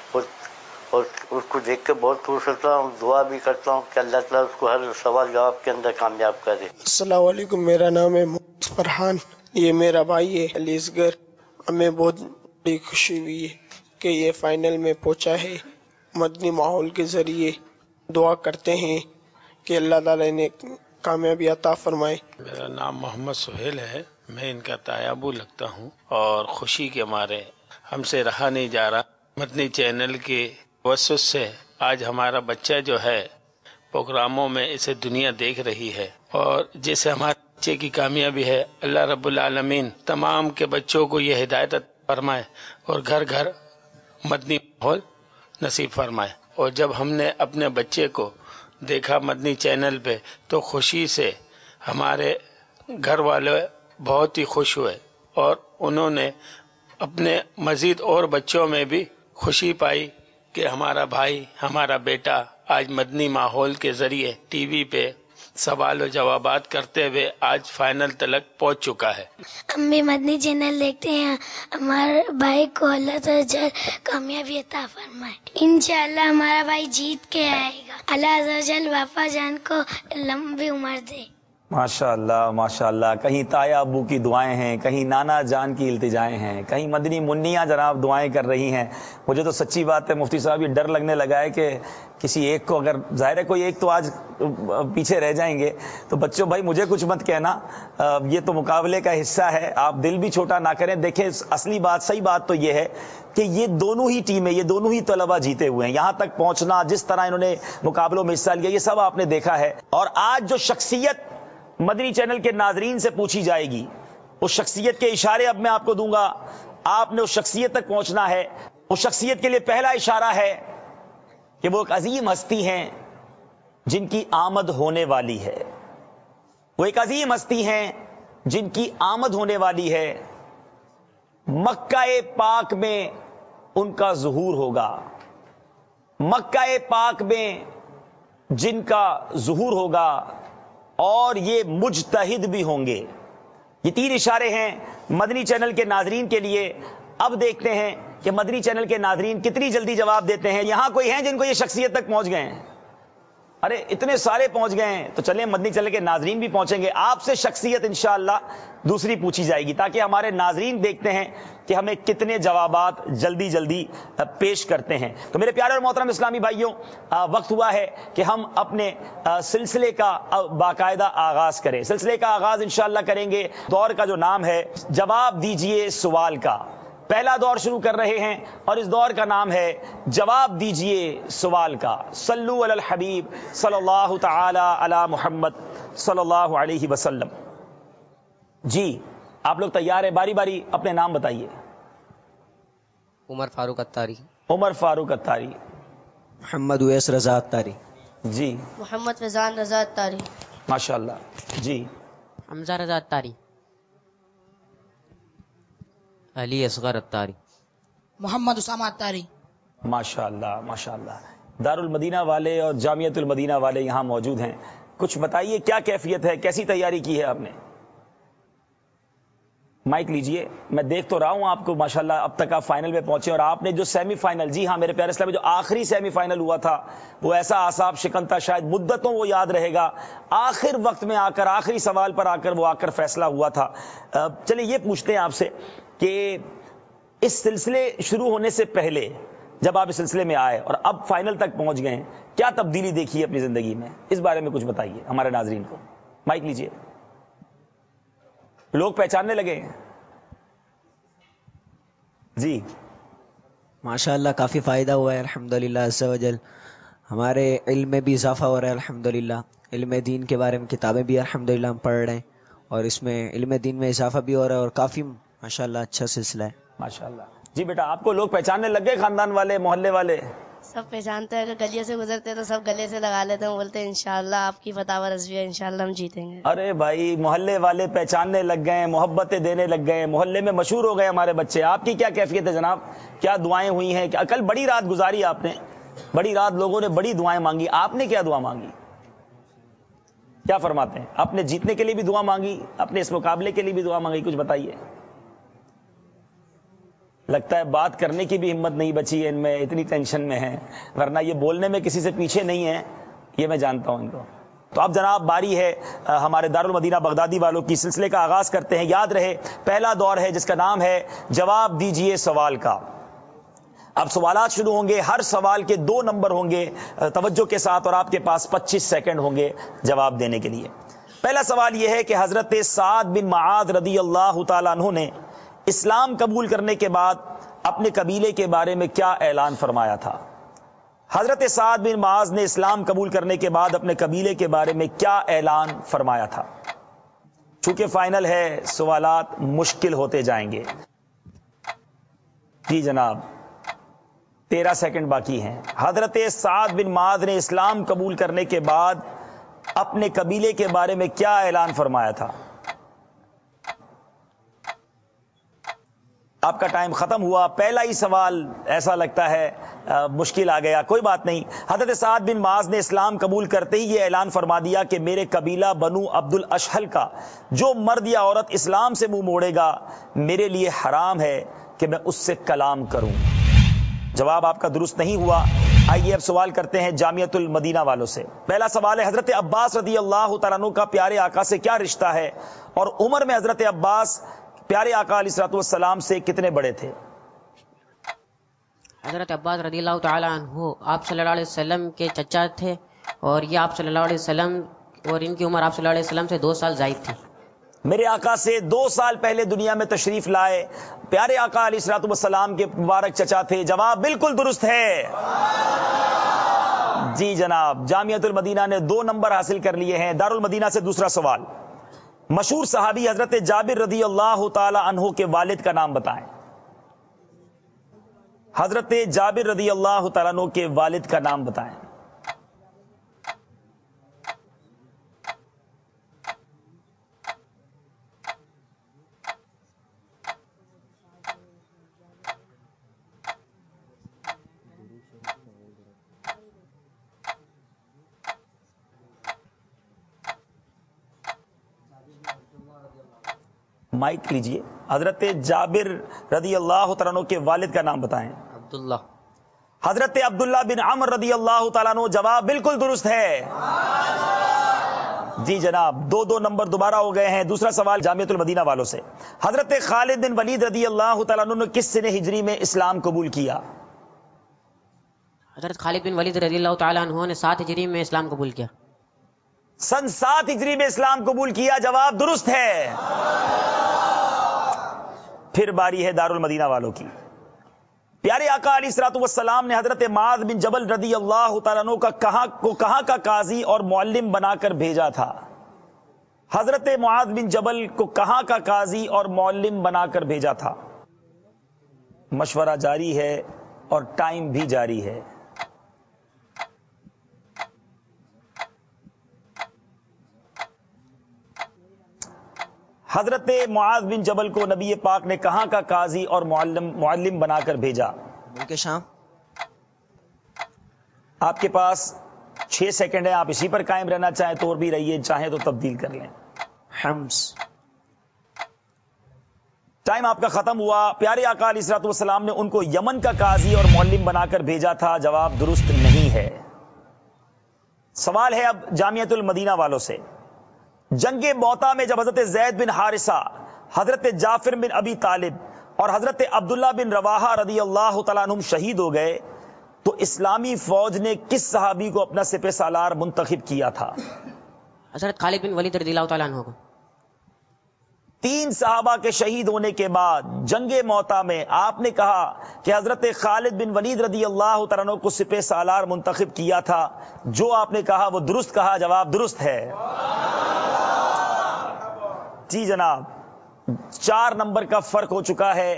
اور اس کو دیکھ کے بہت خوش ہوتا ہوں, دعا بھی کرتا ہوں کہ اللہ تعالیٰ اس کو ہر سوال جواب کے اندر کامیاب کرے. السلام علیکم, میرا نام ہے فرحان, یہ میرا بھائی ہے علی اصغر. ہمیں بہت بڑی خوشی ہوئی ہے کہ یہ فائنل میں پہنچا ہے. مدنی ماحول کے ذریعے دعا کرتے ہیں کہ اللہ تعالیٰ انہیں کامیابی عطا فرمائے. میرا نام محمد سہیل ہے, میں ان کا تایابو لگتا ہوں, اور خوشی کے مارے ہم سے رہا نہیں جا رہا. مدنی چینل کے توسط سے آج ہمارا بچہ جو ہے پروگراموں میں اسے دنیا دیکھ رہی ہے, اور جیسے ہمارے بچے کی کامیابی ہے, اللہ رب العالمین تمام کے بچوں کو یہ ہدایت فرمائے اور گھر گھر مدنی ماحول نصیب فرمائے. اور جب ہم نے اپنے بچے کو دیکھا مدنی چینل پہ تو خوشی سے ہمارے گھر والے بہت ہی خوش ہوئے, اور انہوں نے اپنے مزید اور بچوں میں بھی خوشی پائی کہ ہمارا بھائی, ہمارا بیٹا آج مدنی ماحول کے ذریعے ٹی وی پہ سوال و جوابات کرتے ہوئے آج فائنل تلک پہنچ چکا ہے. ہم بھی مدنی چینل دیکھتے ہیں, ہمارے بھائی کو اللہ تعالیٰ کامیابی عطا فرمائے. انشاءاللہ ہمارا بھائی جیت کے آئے گا. اللہ عز و جل وفا جان کو لمبی عمر دے. ماشاءاللہ ماشاءاللہ. کہیں تایا ابو کی دعائیں ہیں, کہیں نانا جان کی التجائیں ہیں, کہیں مدنی منیاں جناب دعائیں کر رہی ہیں. مجھے تو سچی بات ہے مفتی صاحب, یہ ڈر لگنے لگا ہے کہ کسی ایک کو, اگر ظاہر ہے کوئی ایک تو آج پیچھے رہ جائیں گے, تو بچوں بھائی مجھے کچھ مت کہنا, یہ تو مقابلے کا حصہ ہے, آپ دل بھی چھوٹا نہ کریں. دیکھیں اصلی بات, صحیح بات تو یہ ہے کہ یہ دونوں ہی ٹیمیں, یہ دونوں ہی طلبہ جیتے ہوئے ہیں. یہاں تک پہنچنا, جس طرح انہوں نے مقابلوں میں حصہ لیا, یہ سب آپ نے دیکھا ہے. اور آج جو شخصیت مدنی چینل کے ناظرین سے پوچھی جائے گی, اس شخصیت کے اشارے اب میں آپ کو دوں گا, آپ نے اس شخصیت تک پہنچنا ہے. اس شخصیت کے لیے پہلا اشارہ ہے کہ وہ ایک عظیم ہستی ہیں جن کی آمد ہونے والی ہے. وہ ایک عظیم ہستی ہیں جن کی آمد ہونے والی ہے. مکہ پاک میں ان کا ظہور ہوگا، مکہ پاک میں جن کا ظہور ہوگا، اور یہ مجتہد بھی ہوں گے۔ یہ 3 اشارے ہیں مدنی چینل کے ناظرین کے لیے۔ اب دیکھتے ہیں کہ مدنی چینل کے ناظرین کتنی جلدی جواب دیتے ہیں۔ یہاں کوئی ہیں جن کو یہ شخصیت تک پہنچ گئے ہیں؟ ارے اتنے سارے پہنچ گئے ہیں، تو چلیں مدنی چینل کے ناظرین بھی پہنچیں گے۔ آپ سے شخصیت انشاءاللہ دوسری پوچھی جائے گی، تاکہ ہمارے ناظرین دیکھتے ہیں کہ ہمیں کتنے جوابات جلدی جلدی پیش کرتے ہیں۔ تو میرے پیارے اور محترم اسلامی بھائیوں، وقت ہوا ہے کہ ہم اپنے سلسلے کا باقاعدہ آغاز کریں۔ سلسلے کا آغاز انشاءاللہ کریں گے دور کا جو نام ہے جواب دیجئے سوال کا۔ پہلا دور شروع کر رہے ہیں اور اس دور کا نام ہے جواب دیجئے سوال کا۔ صلو علی الحبیب صلی اللہ تعالی علی محمد صلی اللہ علیہ وسلم۔ جی آپ لوگ تیار ہیں؟ باری باری اپنے نام بتائیے۔ عمر فاروق اتاری۔ عمر فاروق اتاری۔ محمد اویس رضا اتاری۔ جی محمد فیضان رضا اتاری۔ ماشاءاللہ۔ جی حمزہ رضا اتاری۔ علی اصغر اتاری۔ محمد اسامہ اتاری۔ ماشاءاللہ ماشاءاللہ۔ دارالمدینہ والے اور جامعۃ المدینہ والے یہاں موجود ہیں، کچھ بتائیے کیا کیفیت ہے، کیسی تیاری کی ہے آپ نے؟ مائک لیجئے، میں دیکھ تو رہا ہوں آپ کو ماشاءاللہ اب تک آپ فائنل میں پہنچے، اور آپ نے جو سیمی فائنل، جی ہاں میرے پیارے اسلام، جو آخری سیمی فائنل ہوا تھا وہ ایسا اعصاب شکن تھا، شاید مدتوں وہ یاد رہے گا، آخر وقت میں آ کر آخری سوال پر آ کر فیصلہ ہوا تھا۔ چلیے یہ پوچھتے ہیں آپ سے کہ اس سلسلے شروع ہونے سے پہلے جب آپ اس سلسلے میں آئے اور اب فائنل تک پہنچ گئے ہیں، کیا تبدیلی دیکھی ہے اپنی زندگی میں؟ اس بارے میں کچھ بتائیے ہمارے ناظرین کو۔ مائک لیجئے، لوگ پہچاننے لگے ہیں؟ جی ماشاءاللہ کافی فائدہ ہوا ہے الحمدللہ عز و جل، ہمارے علم میں بھی اضافہ ہو رہا ہے الحمدللہ، علم دین کے بارے میں کتابیں بھی الحمدللہ ہم پڑھ رہے ہیں، اور اس میں علم دین میں اضافہ بھی ہو رہا ہے، اور کافی ماشاءاللہ اچھا سلسلہ ہے ماشاءاللہ۔ جی بیٹا، آپ کو لوگ پہچاننے لگ گئے، خاندان والے، محلے والے؟ سب پہچانتے ہیں، اگر گلیے سے گزرتے ہیں تو سب گلے سے لگا لیتے ہیں، بولتے ہیں انشاءاللہ آپ کی فتح و رضوی ہے، انشاءاللہ ہم جیتیں گے۔ ارے بھائی، محلے والے پہچاننے لگ گئے، محبتیں دینے لگ گئے، محلے میں مشہور ہو گئے ہمارے بچے۔ آپ کی کیا کیفیت ہے جناب؟ کیا دعائیں ہوئی ہیں؟ کل بڑی رات گزاری آپ نے، بڑی رات لوگوں نے بڑی دعائیں مانگی، آپ نے کیا دعا مانگی؟ کیا فرماتے ہیں؟ اپنے جیتنے کے لیے بھی دعا مانگی، اپنے اس مقابلے کے لیے بھی دعا مانگی، کچھ بتائیے۔ لگتا ہے بات کرنے کی بھی ہمت نہیں بچی ہے ان میں، اتنی ٹینشن میں ہیں، ورنہ یہ بولنے میں کسی سے پیچھے نہیں ہے، یہ میں جانتا ہوں ان کو۔ تو اب جناب باری ہے ہمارے دارالمدینہ بغدادی والوں کی، سلسلے کا آغاز کرتے ہیں۔ یاد رہے پہلا دور ہے جس کا نام ہے جواب دیجئے سوال کا۔ اب سوالات شروع ہوں گے، ہر سوال کے 2 نمبر ہوں گے توجہ کے ساتھ، اور آپ کے پاس 25 سیکنڈ ہوں گے جواب دینے کے لیے۔ پہلا سوال یہ ہے کہ حضرت سعد بن معاذ رضی اللہ تعالیٰ عنہ نے اسلام قبول کرنے کے بعد اپنے قبیلے کے بارے میں کیا اعلان فرمایا تھا؟ حضرت سعد بن معاذ نے اسلام قبول کرنے کے بعد اپنے قبیلے کے بارے میں کیا اعلان فرمایا تھا؟ چونکہ فائنل ہے، سوالات مشکل ہوتے جائیں گے۔ جی جناب 13 سیکنڈ باقی ہیں۔ حضرت سعد بن معاذ نے اسلام قبول کرنے کے بعد اپنے قبیلے کے بارے میں کیا اعلان فرمایا تھا؟ آپ کا ٹائم ختم ہوا۔ پہلا ہی سوال ایسا لگتا ہے مشکل آ گیا، کوئی بات نہیں۔ حضرت سعد بن معاذ نے اسلام قبول کرتے ہی یہ اعلان فرما دیا کہ میرے قبیلہ بنو عبد الاشہل کا جو مرد یا عورت اسلام سے منہ موڑے گا، میرے لیے حرام ہے کہ میں اس سے کلام کروں۔ جواب آپ کا درست نہیں ہوا۔ آئیے اب سوال کرتے ہیں جامعۃ المدینہ والوں سے۔ پہلا سوال ہے، حضرت عباس رضی اللہ تعالیٰ عنہ کا پیارے آقا سے کیا رشتہ ہے، اور عمر میں حضرت عباس پیارے آقا علیہ الصلوۃ والسلام سے کتنے بڑے تھے؟ حضرت عباس رضی اللہ تعالی عنہ آپ صلی اللہ علیہ وسلم کے چچا تھے، اور یہ آپ صلی اللہ علیہ وسلم اور ان کی عمر آپ صلی اللہ علیہ وسلم سے 2 سال زائد تھی۔ میرے آقا سے 2 سال پہلے دنیا میں تشریف لائے پیارے آقا علیہ الصلوۃ والسلام کے مبارک چچا تھے۔ جواب بالکل درست ہے۔ جی جناب، جامعۃ المدینہ نے 2 نمبر حاصل کر لیے ہیں۔ دارالمدینہ سے دوسرا سوال، مشہور صحابی حضرت جابر رضی اللہ تعالی عنہ کے والد کا نام بتائیں۔ حضرت جابر رضی اللہ تعالیٰ عنہ کے والد کا نام بتائیں۔ مائک لیجئے. حضرت جابر رضی اللہ تعالیٰ عنہ کے والد کا نام بتائیں. عبداللہ. حضرت عبداللہ بن عمر رضی اللہ تعالیٰ عنہ. جواب بالکل درست ہے. جی جناب 2 نمبر دوبارہ ہو گئے ہیں. دوسرا سوال جامعۃ المدینہ والوں سے. حضرت خالد بن ولید رضی اللہ تعالیٰ عنہ نے کس سنہ ہجری میں اسلام قبول کیا؟ حضرت خالد بن ولید رضی اللہ تعالیٰ عنہ نے 7 ہجری میں اسلام قبول کیا. سن 7 ہجری میں اسلام قبول کیا. جواب درست ہے. پھر باری ہے دارالمدینہ والوں کی. پیارے آقا علیہ الصلوۃ والسلام نے حضرت معاذ بن جبل رضی اللہ تعالیٰ عنہ کہاں کا قاضی اور معلم بنا کر بھیجا تھا؟ حضرت معاذ بن جبل کو کہاں کا قاضی اور معلم بنا کر بھیجا تھا؟ مشورہ جاری ہے اور ٹائم بھی جاری ہے. حضرت معاذ بن جبل کو نبی پاک نے کہاں کا قاضی اور معلم بنا کر بھیجا؟ ملک شام. آپ کے پاس 6 سیکنڈ ہیں. آپ اسی پر قائم رہنا چاہیں تو اور بھی رہیے, چاہیں تو تبدیل کر لیں. حمص. ٹائم آپ کا ختم ہوا. پیارے آقا علیہ الصلوۃ والسلام نے ان کو یمن کا قاضی اور معلم بنا کر بھیجا تھا. جواب درست نہیں ہے. سوال ہے اب جامعۃ المدینہ والوں سے. جنگ موتا میں جب حضرت زید بن حارثہ, حضرت جعفر بن ابی طالب اور حضرت عبداللہ بن رواحہ رضی اللہ تعالیٰ عنہم شہید ہو گئے تو اسلامی فوج نے کس صحابی کو اپنا سپہ سالار منتخب کیا تھا؟ حضرت خالد بن ولید رضی اللہ تعالیٰ عنہ کو. 3 صحابہ کے شہید ہونے کے بعد جنگ موتا میں آپ نے کہا کہ حضرت خالد بن ولید رضی اللہ تعالیٰ عنہ کو سپہ سالار منتخب کیا تھا. جو آپ نے کہا وہ درست کہا. جواب درست ہے. جی جناب 4 نمبر کا فرق ہو چکا ہے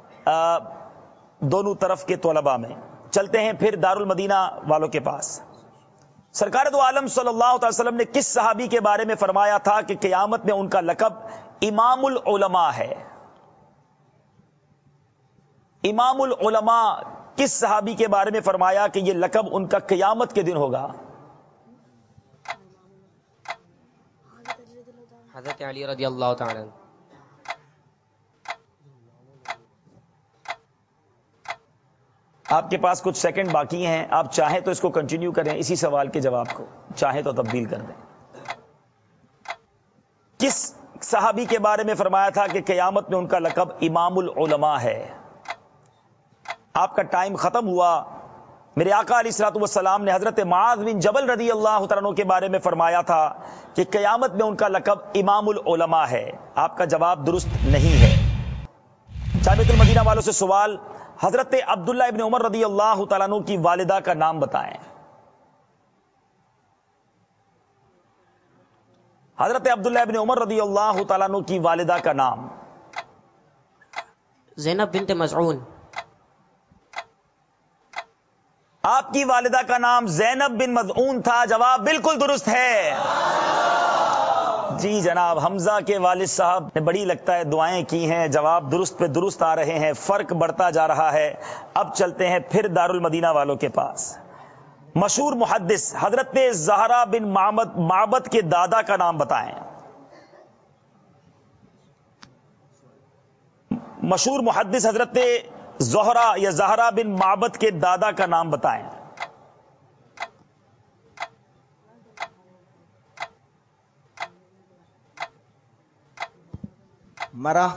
دونوں طرف کے طلباء میں. چلتے ہیں پھر دارالمدینہ والوں کے پاس. سرکار دو عالم صلی اللہ علیہ وسلم نے کس صحابی کے بارے میں فرمایا تھا کہ قیامت میں ان کا لقب امام العلماء ہے؟ امام العلماء کس صحابی کے بارے میں فرمایا کہ یہ لقب ان کا قیامت کے دن ہوگا؟ حضرت علی رضی اللہ تعالی عنہ. آپ کے پاس کچھ سیکنڈ باقی ہیں. آپ چاہیں تو اس کو کنٹینیو کریں اسی سوال کے جواب کو, چاہیں تو تبدیل کر دیں. کس صحابی کے بارے میں فرمایا تھا کہ قیامت میں ان کا لقب امام العلماء ہے؟ آپ کا ٹائم ختم ہوا. میرے آقا علیہ الصلوۃ والسلام نے حضرت معاذ بن جبل رضی اللہ تعالیٰ عنہ کے بارے میں فرمایا تھا کہ قیامت میں ان کا لقب امام العلماء ہے. آپ کا جواب درست نہیں ہے. جامعۃ المدینہ والوں سے سوال. حضرت عبداللہ ابن عمر رضی اللہ تعالیٰ عنہ کی والدہ کا نام بتائیں. حضرت عبداللہ ابن عمر رضی اللہ تعالیٰ عنہ کی والدہ کا نام؟ زینب بنت مزعون. آپ کی والدہ کا نام زینب بن مذعون تھا. جواب بالکل درست ہے. جی جناب حمزہ کے والد صاحب نے بڑی لگتا ہے دعائیں کی ہیں. جواب درست پہ درست آ رہے ہیں. فرق بڑھتا جا رہا ہے. اب چلتے ہیں پھر دارالمدینہ والوں کے پاس. مشہور محدث حضرت زہرا بن معبد کے دادا کا نام بتائیں. مشہور محدث حضرت زہرا یا زہرا بن معبد کے دادا کا نام بتائیں. مرا.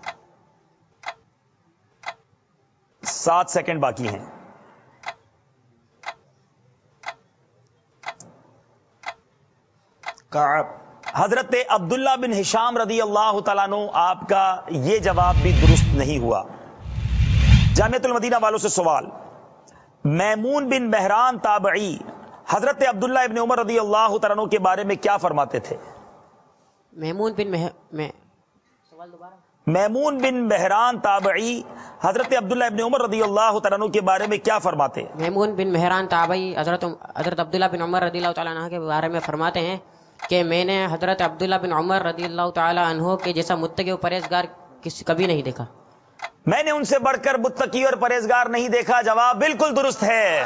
7 سیکنڈ باقی ہیں. کعب. حضرت عبداللہ بن ہشام رضی اللہ تعالیٰ عنہ. آپ کا یہ جواب بھی درست نہیں ہوا. جامعۃ المدینہ والوں سے سوال. میمون بن مہران تابعی حضرت عبداللہ ابن عمر رضی اللہ تعالیٰ عنہ کے بارے میں کیا فرماتے تھے؟ میمون بن مہران تابعی حضرت عبداللہ ابن عمر رضی اللہ تعالیٰ عنہ کے بارے میں کیا فرماتے؟ میمون بن مہران تابعی حضرت عبداللہ بن عمر رضی اللہ تعالیٰ عنہ کے بارے میں فرماتے ہیں کہ میں نے حضرت عبداللہ بن عمر رضی اللہ تعالیٰ عنہ کے جیسا متقی و پرہیزگار کبھی نہیں دیکھا. میں نے ان سے بڑھ کر متقی اور پرہیزگار نہیں دیکھا. جواب بالکل درست ہے.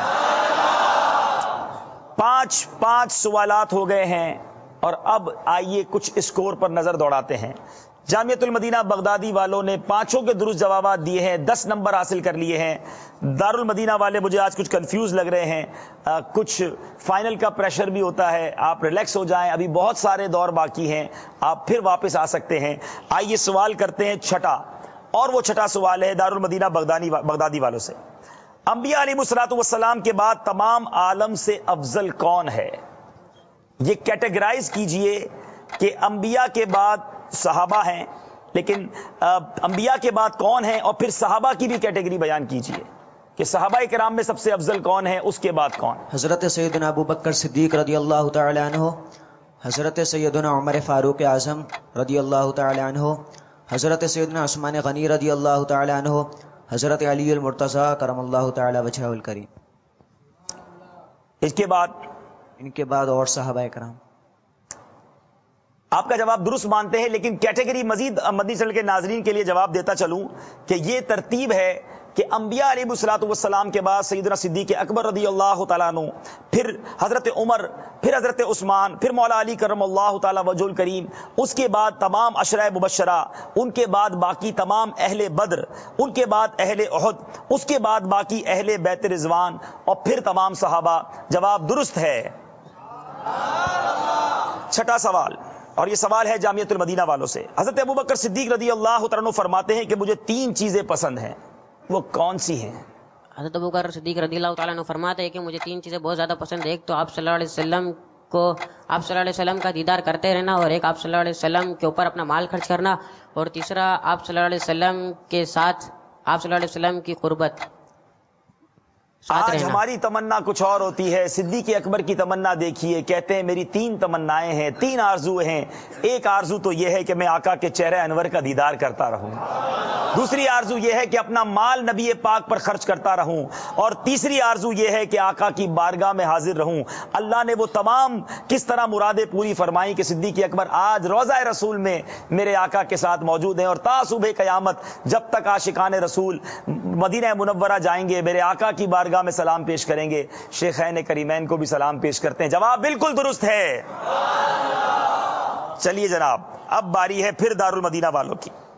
5 سوالات ہو گئے ہیں اور اب آئیے کچھ اسکور پر نظر دوڑاتے ہیں. جامعۃ المدینہ بغدادی والوں نے 5 کے درست جوابات دیے ہیں، 10 نمبر حاصل کر لیے ہیں۔ دارالمدینہ والے مجھے آج کچھ کنفیوز لگ رہے ہیں، کچھ فائنل کا پریشر بھی ہوتا ہے، آپ ریلیکس ہو جائیں، ابھی بہت سارے دور باقی ہیں، آپ پھر واپس آ سکتے ہیں۔ آئیے سوال کرتے ہیں چھٹا، اور وہ چھٹا سوال ہے دارالمدینہ بغدادی والوں سے۔ انبیاء علیہ الصلوۃ والسلام کے بعد تمام عالم سے افضل کون ہے؟ یہ کیٹیگرائز کیجئے کہ انبیاء کے بعد صحابہ ہیں، لیکن انبیاء کے بعد کون ہیں، اور پھر صحابہ کی بھی کیٹیگری بیان کیجئے کہ صحابہ کرام میں سب سے افضل کون ہے، اس کے بعد کون؟ حضرت سیدنا ابو بکر صدیق رضی اللہ تعالی عنہ، حضرت سیدنا عمر فاروق اعظم رضی اللہ تعالی عنہ، حضرت سیدنا عثمان غنی رضی اللہ تعالی عنہ، حضرت علی المرتضی کرم اللہ تعالی وجہہ الکریم۔ اس کے بعد ان کے بعد اور صحابہ کرام۔ آپ کا جواب درست مانتے ہیں، لیکن کیٹیگری مزید مدنی چینل کے ناظرین کے لیے جواب دیتا چلوں کہ یہ ترتیب ہے کہ انبیاء علیہ الصلوۃ والسلام کے بعد سیدنا صدیق اکبر رضی اللہ تعالیٰ عنہ، پھر حضرت عمر، پھر حضرت عثمان، پھر مولا علی کرم اللہ تعالیٰ وجہ الکریم، اس کے بعد تمام عشرہ مبشرہ، ان کے بعد باقی تمام اہل بدر، ان کے بعد اہل احد، اس کے بعد باقی اہل بیت رضوان، اور پھر تمام صحابہ۔ جواب درست ہے۔ چھٹا سوال، اور یہ سوال ہے جامعۃ المدینہ والوں سے۔ حضرت ابوبکر صدیق رضی اللہ تعالیٰ عنہ فرماتے ہیں کہ مجھے 3 چیزیں پسند ہیں، وہ کون سی ہیں؟ حضرت ابوبکر صدیق رضی اللہ تعالیٰ عنہ فرماتے ہیں کہ مجھے 3 چیزیں بہت زیادہ پسند ہیں۔ ایک تو آپ صلی اللہ علیہ وسلم کا دیدار کرتے رہنا، اور ایک آپ صلی اللہ علیہ وسلم کے اوپر اپنا مال خرچ کرنا، اور تیسرا آپ صلی اللہ علیہ وسلم کے ساتھ آپ صلی اللہ علیہ وسلم کی قربت۔ آج ہماری تمنا کچھ اور ہوتی ہے، صدیق اکبر کی تمنا دیکھیے، کہتے ہیں میری 3 تمنائیں ہیں، 3 آرزو ہیں۔ ایک آرزو تو یہ ہے کہ میں آقا کے چہرہ انور کا دیدار کرتا رہوں، دوسری آرزو یہ ہے کہ اپنا مال نبی پاک پر خرچ کرتا رہوں، اور تیسری آرزو یہ ہے کہ آقا کی بارگاہ میں حاضر رہوں۔ اللہ نے وہ تمام کس طرح مرادیں پوری فرمائی کہ صدیق اکبر آج روضہ رسول میں میرے آقا کے ساتھ موجود ہیں، اور تا صبح قیامت جب تک عاشقان رسول مدینہ منورہ جائیں گے میرے آقا کی بارگاہ میں سلام پیش کریں گے۔ شیخین کریمین کو بھی سلام پیش کرتے ہیں۔ جواب بالکل درست ہے۔ چلیے جناب، اب باری ہے پھر دارالمدینہ والوں کی۔